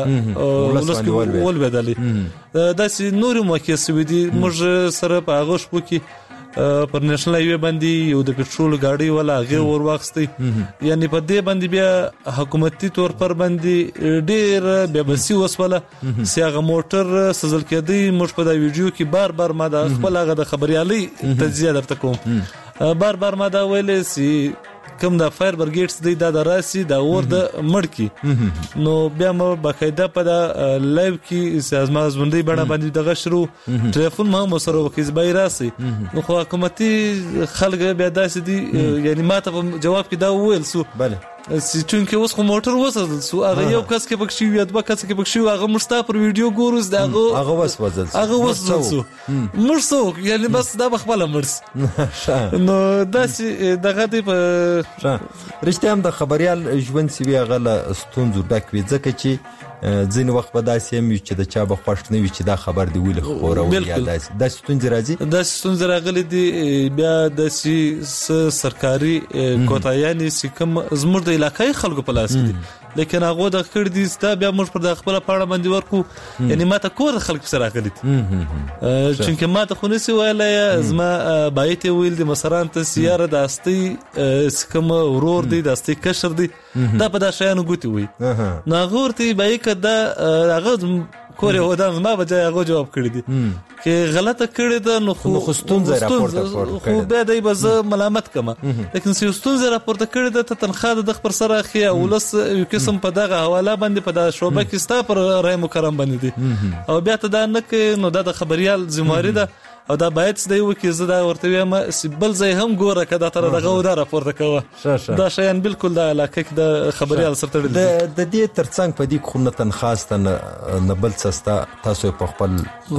ول بدلی دا سي نور موکه سوي دي موږ سره په هغه شپو کې پر نېشنل هایوي باندې یو د پټرول گاډي ولا غي ور واخستي یعنی په دې باندې بیا حکومتي تور پر باندې ډیر بیا بسي وسوله سیاغه موټر سزل کېدی موږ په دا ویډیو کې بار بار ما د خپل هغه د خبريالي تجزیه درته کوم بار بار ما دا ویلې سي کوم د فایر برګیټس دی دا دراسي دا ور د مړکی نو بیا مو باقاعده په دا لایو کې سازمان ژوندۍ بڼه باندې دغه شروع ټلیفون ما مو سره وکیز بای راسي نو خو حکومتي خلک بیا داسې دي یعنی ما ته جواب کې دا ویل سو بله چونکه اوس خو موټر وسدل سو هغه یو کس کې بکشي یا دوه کس کې بکشي هغه مستا پر ویډیو ګورس دا هغه هغه وس وزل هغه وس وزل مرسو یعنی بس دا بخبل مرس نو داسې دغه دی په رښتیا هم د خبريال ژوند سی وی هغه ستونزو ډک وي ځکه چې ځین وخت به داسې هم چې د چا به خوښ نه وي چې دا خبر دی ویل خورو یا داسې د ستونزې راځي د ستونزې راغلي دي بیا د سرکاري کوتاهیانې چې کوم زموږ د علاقې خلکو په لاس کې دي لیکن هغه د کړ دي ستا بیا موږ پر د خپل پاړه باندې ورکو یعنی ماته کور خلک سره راغلي دي چې ماته خو نسی ویلای زما بایته ویل دي مثلا ته سیاره د استي کوم ورور دی د استي کشر دی دا په دا شیانو ګوتی وي نه غورتي بای کدا هغه کورې ودان ما بجای هغه جواب کړی دي چې غلطه کړی ده نو خو خستونځ راپورته خو به دای بز ملامت کما لیکن سیستونځ راپورته کړی ده ته تنخواه د خبر سره خي اولس یو قسم په دغه حواله باندې په د شوبه کې ستا پر رای مکرم باندې دي او بیا ته دا نه کې نو د خبريال ذمہواری ده او دا باید د یو کې زدا ورته یم بل ځای هم ګوره کدا تر دغه و دا راپورته کوه دا شیان بالکل د علاقه کې د خبريال سره د د دې ترڅنګ په دې خو نه تنخواست نه بل سستا تاسو په خپل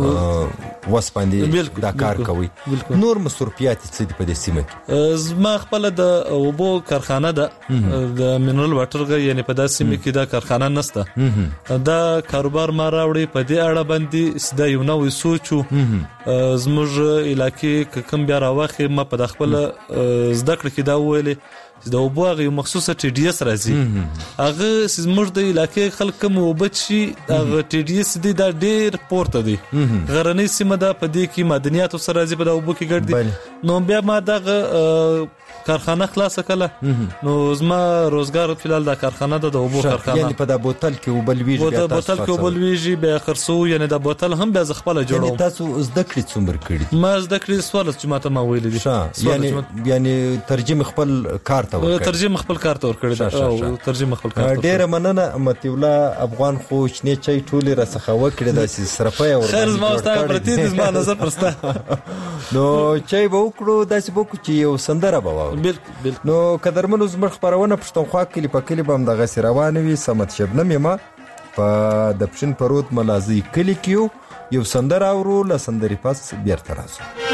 وس باندې دا کار کوي نور مصرفيات څه دي په دې سیمه کې زما خپل د اوبو کارخانه ده د منرال واټر یعنی په داسې سیمه کې دا کارخانه نشته دا کاروبار ما راوړي په دې اړه باندې سدا یو نوې سوچو زموږ علاقې کوم بیا راوخه ما په خپل زده کړ کې دا ویلې چې د اوبو غو مخصوصه ټي ډي اس راځي هغه زموږ د علاقې خلک کوم وبچي هغه ټي ډي اس دي دا ډېر پورته دي غرنۍ سیمه ده په دې کې معدنیات سره راځي په د اوبو کې ګرځي نو بیا ما دغه کارخانه خلاص کړه نو زما روزګار فلال دا کارخانه ده د اوبو کارخانه یعنی په د بوتل کې وبل ویږي بیا تاسو بوتل کې وبل ویږي بیا خرڅو یعنی د بوتل هم بیا خپل جوړو یعنی تاسو زده کړی څومره کړی ما زده کړی سوال چې ماته ما ویل دي یعنی یعنی ترجمه خپل کار ته ورکړی ترجمه خپل کار ته ورکړی او ترجمه خپل کار ډیره مننه متي الله افغان خو شنه چای ټوله رسخه وکړه د سرپای اور خیر ما واستای پرتی د زما نظر پرستا نو چای به وکړو داسې بوکو چې یو سندره به وو بالکل نو قدرمنو زمر خبرونه پښتونخوا کلی په کلی بم دغه روانه وي سمت شبنم ما په د پښین پروت ملازي کلی کیو یو سندره اورو ل سندري پاس بیرته راځو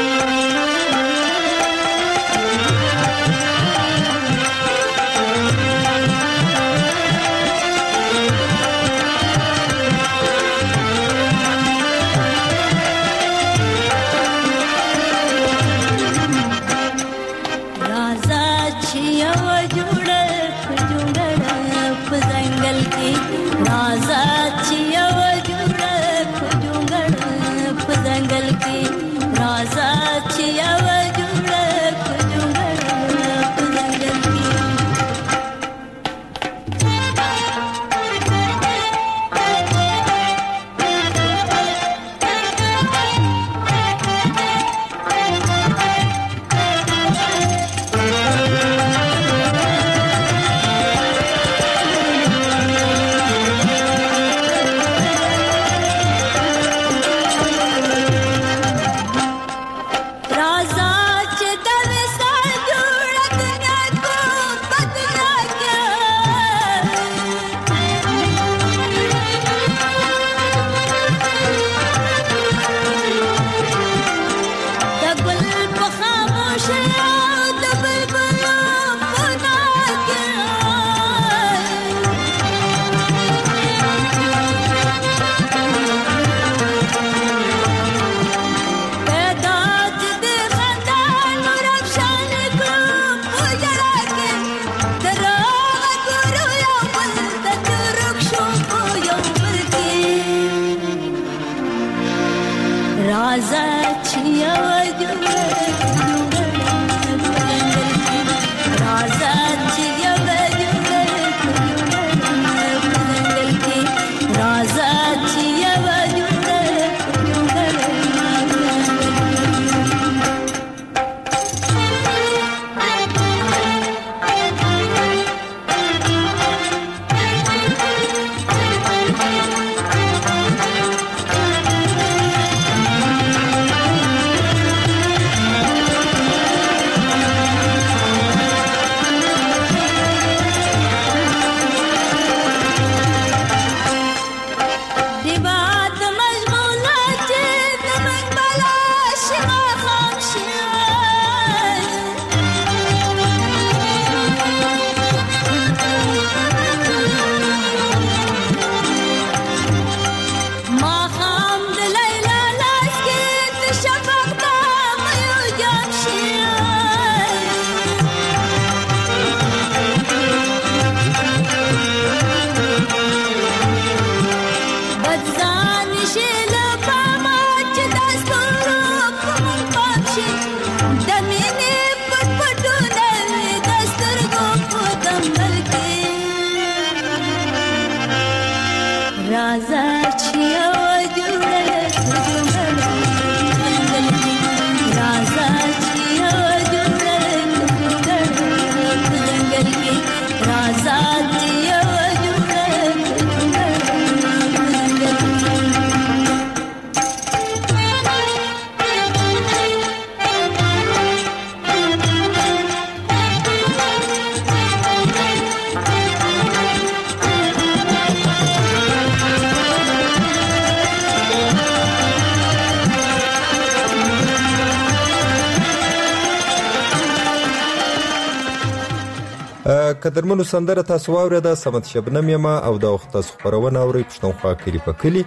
قدرمنو سندره تاسو واورېده سمت شبنم یم او د وخت تاسو خپرونه اورئ پښتونخوا کلي په کلي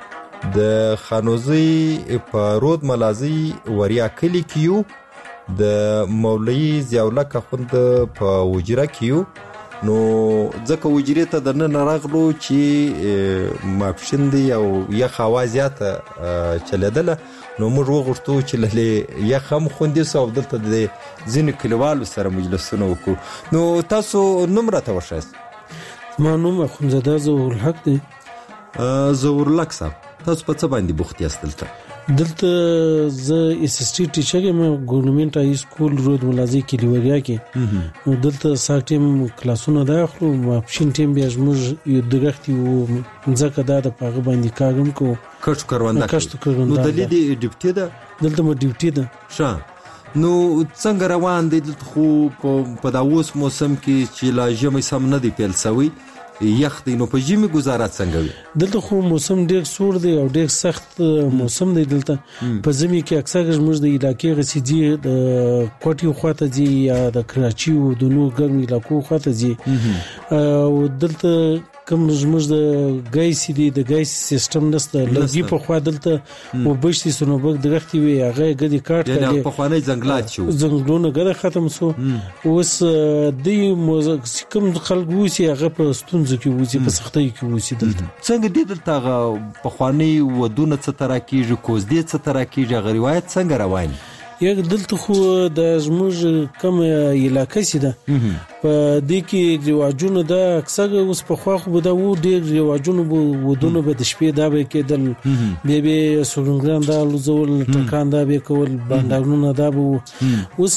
د خانوزي په رود ملازي وریا کلي کې یو د مولوي ضیاءالله اخوند په وجره کې یو نو ځکه وجرې ته دننه راغلو چې ماپښین دی او یخ هوا زیاته چلېدله نو موږ وغوښتو چې له یخ هم خوندي سو او دلته د ځینو کلیوالو سره مجلسونه وکړو نو تاسو نوم راته وښایاست. زما نوم اخندزاده ظهورالحق دی. ظهورالحق صاحب تاسو په څه باندې بوخت یاست دلته؟ دلته زه اس اس ټي ټیچر یم ګورنمنت هاي سکول رود ملازي کې لیوریا کې نو دلته ساک ټیم کلاسونه دا اخلو ماپښین ټیم بیا زموږ یو دغختي وو ځکه دا د پاغه باندې کارم کو کښت کروندا کښت کروندا نو دلې دی ډیپټي ده دلته مو ډیپټي ده ښه نو څنګه روان دی دلته خو په دا اوس موسم کې چې لا ژمي سم نه دی پیل سوی یخ دی نو په ژمي گزارات څنګه وي؟ دلته خو موسم ډېر سوړ دی او ډېر سخت موسم دی دلته په ژمي کې اکثر زموږ د علاقې غسیدي د کوټي خواته دي یا د کراچي او د نور ګرم علاقو خواته دي او دلته کوم زموږ د ګیس دی د ګیس سیستم نشته لږی په خوا دلته وبشتي سنوبک درختي وي هغه غدي کاټ کړي یعنی په خوانې ځنګلات شو ځنګلونه غره ختم سو اوس د کوم خلک وسی هغه په ستونزو کې وسی په سختۍ کې وسی دلته څنګه دي دلته په خوانې ودونه څه تر کېږي کوز دي څه تر کېږي غ روایت څنګه روان یک دلته خو د زموږ کوم علاقې سي ده په دې کې رواجونه دا اکثر اوس په خوا خو دا و ډېر رواجونه ودونه به د شپې دا به کېدل بیا به سورنګران دا لزول ټکان دا به کول بانډارونه دا به اوس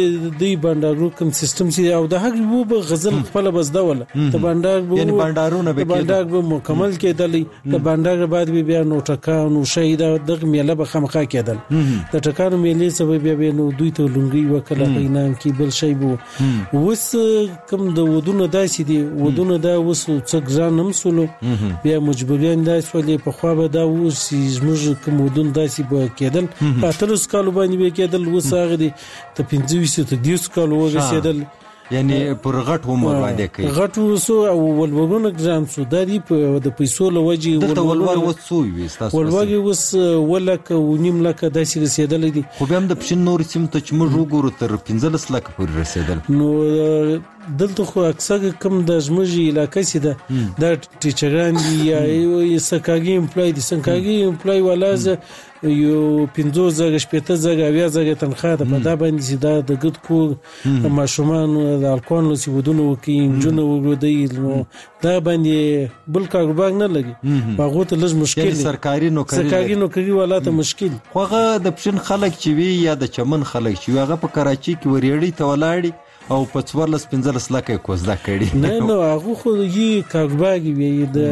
د بانډارو کوم سیستم سي او د هغه وو به غزل خپل بس دا ولا د بانډار به یعنی بانډارونه به بانډار به مکمل کېدل د بانډار بعد به بیا نو ټکان او شهید د میله به خامخا کېدل د ټکان میلې سبب بیا به نو دوی ته لونګي وکړه په انعام کې بل شی بو وس کوم د ودونه داسې دي ودونه دا وس څه ګران هم سولو بیا مجبوریان دا سولې په خوا به دا وس زموږ کوم ودون داسې به کېدل په اتلس کالو باندې به کېدل وس هغه دي ته پنځه ته دیوس کالو ورسېدل یعنی پر غټ عمر باندې کوي غټ وسو او ولورونه ګران سو د دې په د پیسو لوجي ولور وسو وي تاسو ولوري وس ولک او نیم لک داسې رسیدل دي خو به هم د پښین نور سیم ته چې موږ وګورو تر پنځلس لک پورې رسیدل نو دلته خو اکثر کم د زموږ علاقې سي ده د ټیچران دي یا سکاګي امپلای دي سکاګي امپلای ولازه یو پنځو زره شپږ زره بیا زره تنخواه ده په دا باندې سي دا د ګډ کور ماشومان د الکون له سیودونو کې جنو وګړي نو دا باندې بل کاروبار نه لګي هغه ته لږ مشکل دی سرکاري نوکری سرکاري نوکری ولاته مشکل خوغه د پښین خلک چې وی یا د چمن خلک چې هغه په کراچي کې وریړی ته ولاړی او په څوارلس پنځلس لکه کوزدا کړي نه نو هغه خو یې کاروبار وي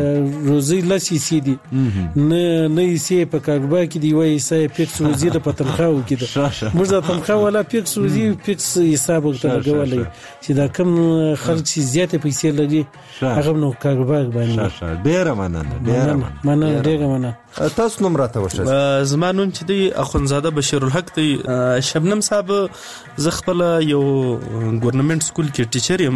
د روزي لسی سي دي نه نه یې په کاروبار کې دی وای سې فکس روزي د پتنخاو کې ده موږ د تنخواه ولا فکس روزي فکس حساب ته لګولای چې دا کم خلک چې زیاته پیسې لري هغه نو کاروبار باندې ډیر مننه ډیر مننه ډیر مننه تاسو نوم راته ورشه زمانون چې دی اخونزاده بشیرالحق دی شبنم صاحب ز خپل یو ګورنمنت سکول کې ټیچر یم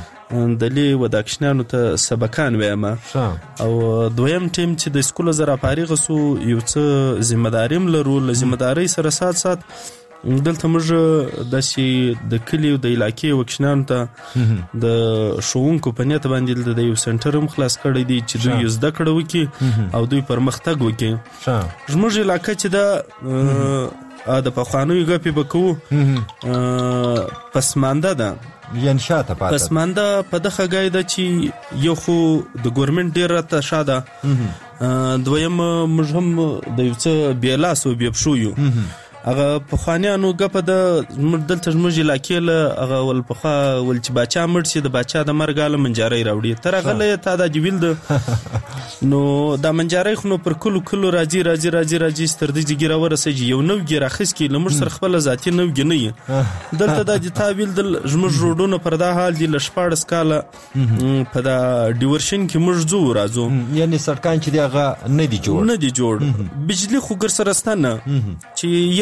دلی وداکشنانو ته سبقان وایم او دویم ټیم چې د سکول زرا فارغ سو یو څه ذمہ داریم لرو ذمہ داری سره سات سات دلته موږ د شي د کلیو د علاقې وکشنانو ته د شوونکو په نیت باندې د یو سنټر هم خلاص کړی دی چې دوی زده کړو وکي او دوی پرمختګ وکي زموږ علاقې چې دا د پخوانیو غپی بکو پسمانده ده یان شاته پاته پسمانده په دغه غای ده چې یو خو د ګورنمنت ډیر راته شاده دویم موږ هم د یو څه بیلاس او بیبشو یو هغه په خوانیانو غپ د دلته زموږ علاقې له هغه ول په ول چې بچا مړ شي د بچا د مرګاله منجاري راوړي تر هغه ته د جویل د نو د منجاري خو پر کلو کلو راځي راځي راځي راځي ستر د جګیره ورسېږي یو نو ګیره خس کې لمر سر خپل ذاتی نو ګنی دلته د تعویل د زموږ روډونو پر دا حال دی لشپاړس کاله په دا ډیورشن کې موږ زو راځو یعنی سرکان چې دغه نه دی جوړ نه دی جوړ بجلی خو ګر سره ستنه چې یو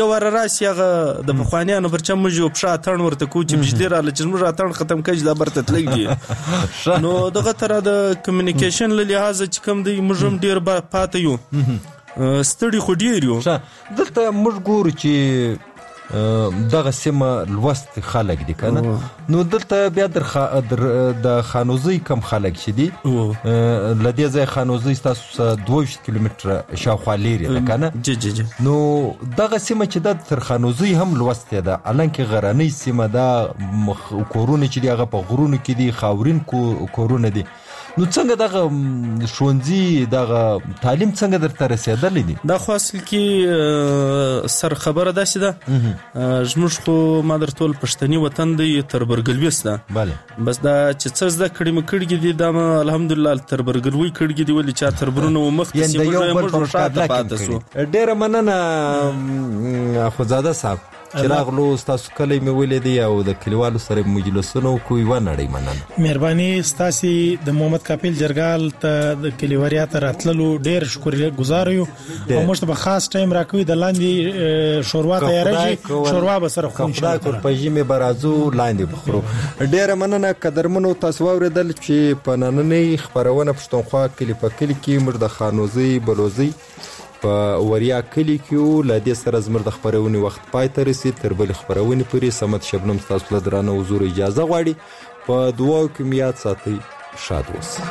واره راسي هغه د پخوانیانو پر چم موږ په شا تړ ورته کو چې بجلی را لچ موږ را تړ ختم کړي دا برته تلګي نو دغه تر د کمیونیکیشن له لحاظ چې کوم دی موږ هم ډیر پاتې یو ستړي خو ډیر یو دلته موږ ګورو چې دغه سیمه لوست خلک دي کنه نو دلته بیا در د خانوزي کم خلک شدي لدی ځای خانوزي تاسو دوه کیلومتر شاوخوا لري کنه جی جی جی نو دغه سیمه چې د تر خانوزي هم لوست ده الانکه غراني سیمه ده کورونه چې دغه په غرونو کې دي خاورین کورونه دي نو څنګه دغه شونځي دغه تعلیم څنګه درته رسیدلې دي دا خو اصل کې سر خبره ده چې دا زموږ خو ما درته پښتني وطن دی تر برګلويس ده bale بس دا چې څه زده کړې م کړګې دي دا الحمدلله تر برګلوي کړګې دی ولې چې تر برونو مخ کې موږ موږ شاته پاتې سو ډېر مننه اخوزاده صاحب چراغ لو تاسو کله مې ولې دی او د کلیوالو سره مجلسونو کوی و نړۍ مننه مهرباني ستاسي د محمد کاپیل جرګال ته د کلیواریا ته راتللو ډیر شکریا گزار یو او موږ ته خاص ټایم راکوي د لاندې شوروا تیارېږي شوروا به سره خو ان شاء الله په جیمه برازو لاندې بخرو ډیر مننه قدرمنو تاسو اوریدل چې په نننې خبرونه پښتونخوا کلی په کلی کې موږ د خانوزي بلوزي په وریا کلی کې لدې سره زمر د خبرونې وخت پای ته رسید تر بل خبرونې پورې سمت شبنم تاسو له درانه حضور اجازه غواړي په دعا کې میات ساتي شاد اوسئ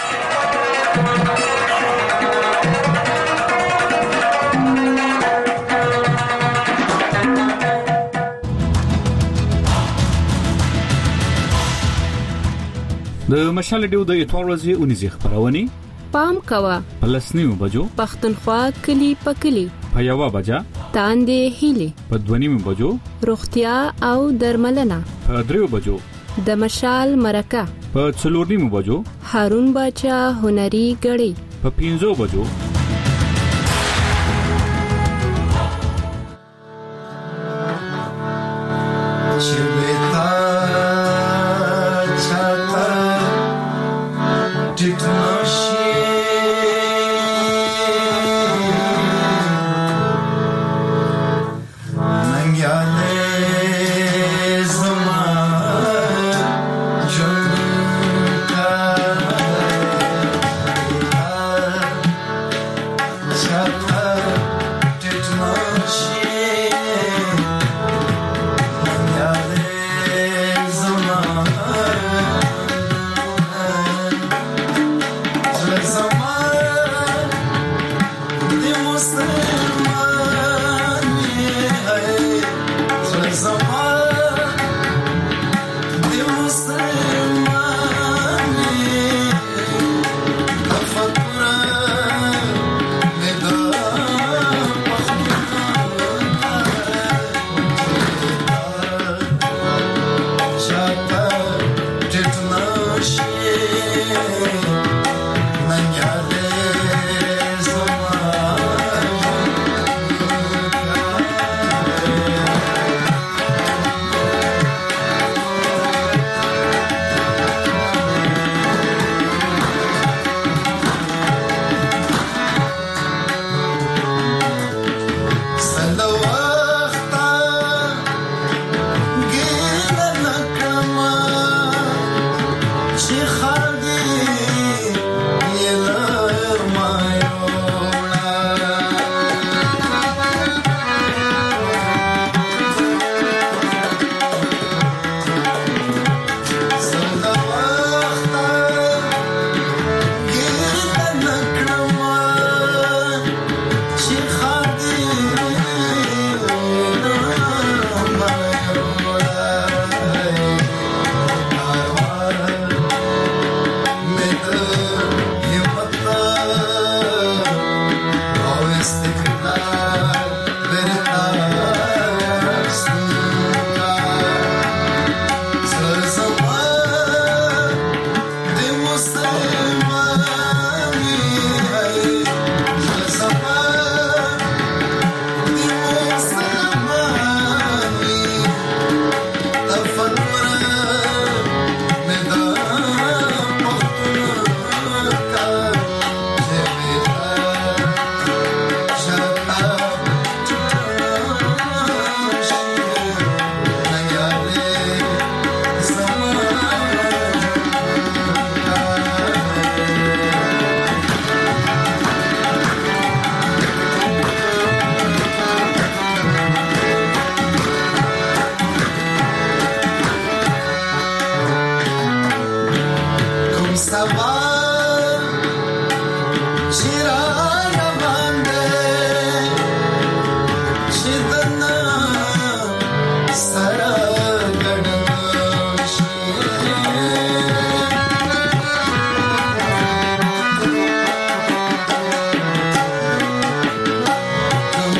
د مشال ډیو د اتوار ورځې اونیزه خبرونه پام کوا پلسنیو بجو پختونخوا کلی پکلی په یو بجا تاندې هیلي په دونیمو بجو روغتیا او درملنه په دریو بجو د مشال مرکه په څلورنیمو بجو هارون باچا هنري غړي په پینځو بجو Yeah.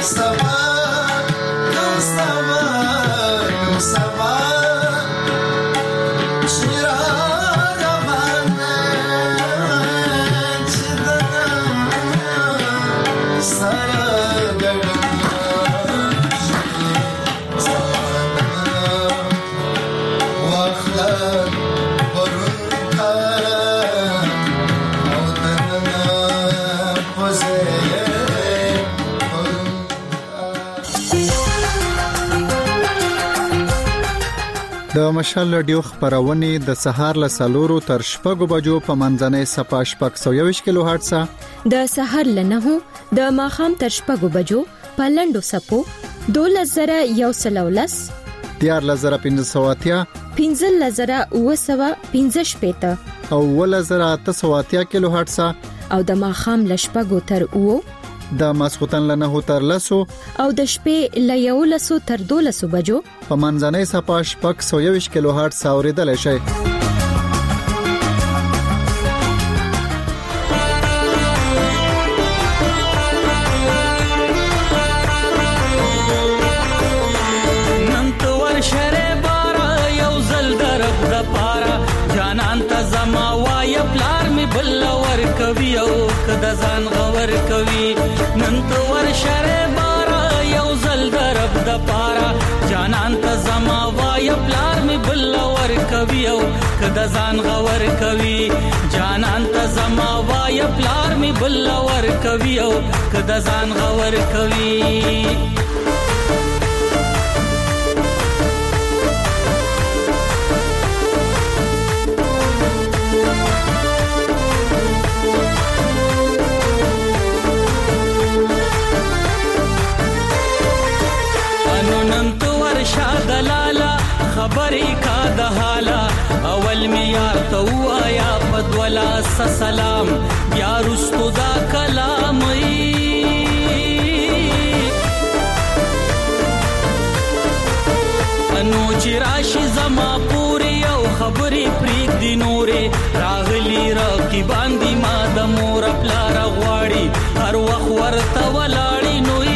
سبا نو سبا نو سبا شیرا روانه چې دنا سره د مشال رادیو خبرونه د سهار له سلورو تر شپږو بجو په منځنۍ صفه شپږ سوه یوویشت کیلو هرتز، د سهار له نهو د ماښام تر شپږو بجو په لنډو سپو دولس زره یو سل او لس، دیارلس زره پنځه سوه اتیا، پنځلس زره اوه سوه پنځه شپېته او اوولس زره اته سوه اتیا کیلو هرتز، او د ماښام له شپږو تر اوو، د ماسختن له نهو تر لسو او د شپې له یولسو تر دولسو بجو په منځنۍ صفه شپږ سوه یوویشت کیلو هرتز اوریدلای شئ. د ځان غور کوي نن تو ور شره بارا یو زل درب د پارا جانان ته زما وای پلار می بل ور کوي او د ځان غور کوي جانان ته زما وای پلار می بل ور کوي او د ځان غور کوي. خبرې کا د حالا اول می یار ته وایا پدولا سلام یا رستو دا کلام ای انو چې راشي زما پوری او خبرې پریک دی نورې راغلی راکی باندې ما د مور پلار غواړي هر وخت ورته ولاړی نوې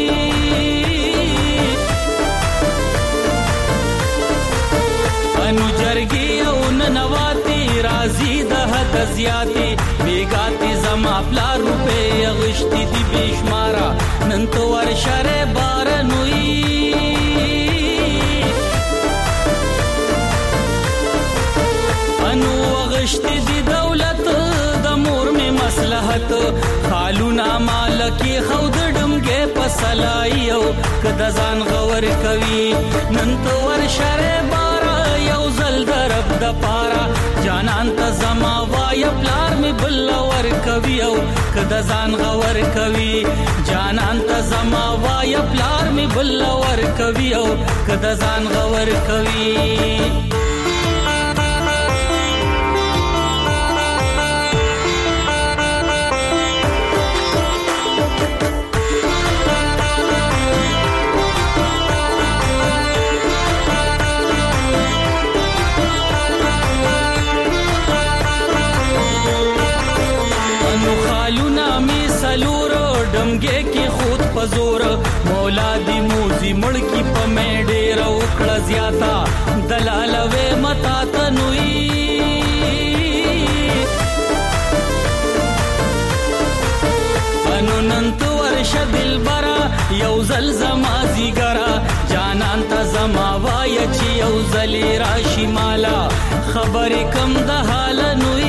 انو جرګي او ننواتی رازي د حد زیاتی بیګاتی زما پلار روپے غشتي دی بشمارا نن تو ور شره بار نوئی انو غشتي دی دولت د مور می مصلحت خالونا مالکی خود ډمګه پسلایو کدا ځان غور کوي نن تو ور شره درب د پارا جانان ته زما وای پلار می بل ور کوي او کدا ځان غور کوي جانان ته زما وای پلار می بل ور کوي او کدا ځان غور کوي. زور مولا دی موزی مړکی په مې ډېر وکړه زیاتا دلال وې متا تنوي انو نن تو ورش دلبرا یو زل زما زیګرا جانان ته زما وای چې یو زلی راشي مالا خبرې کم د حال نوي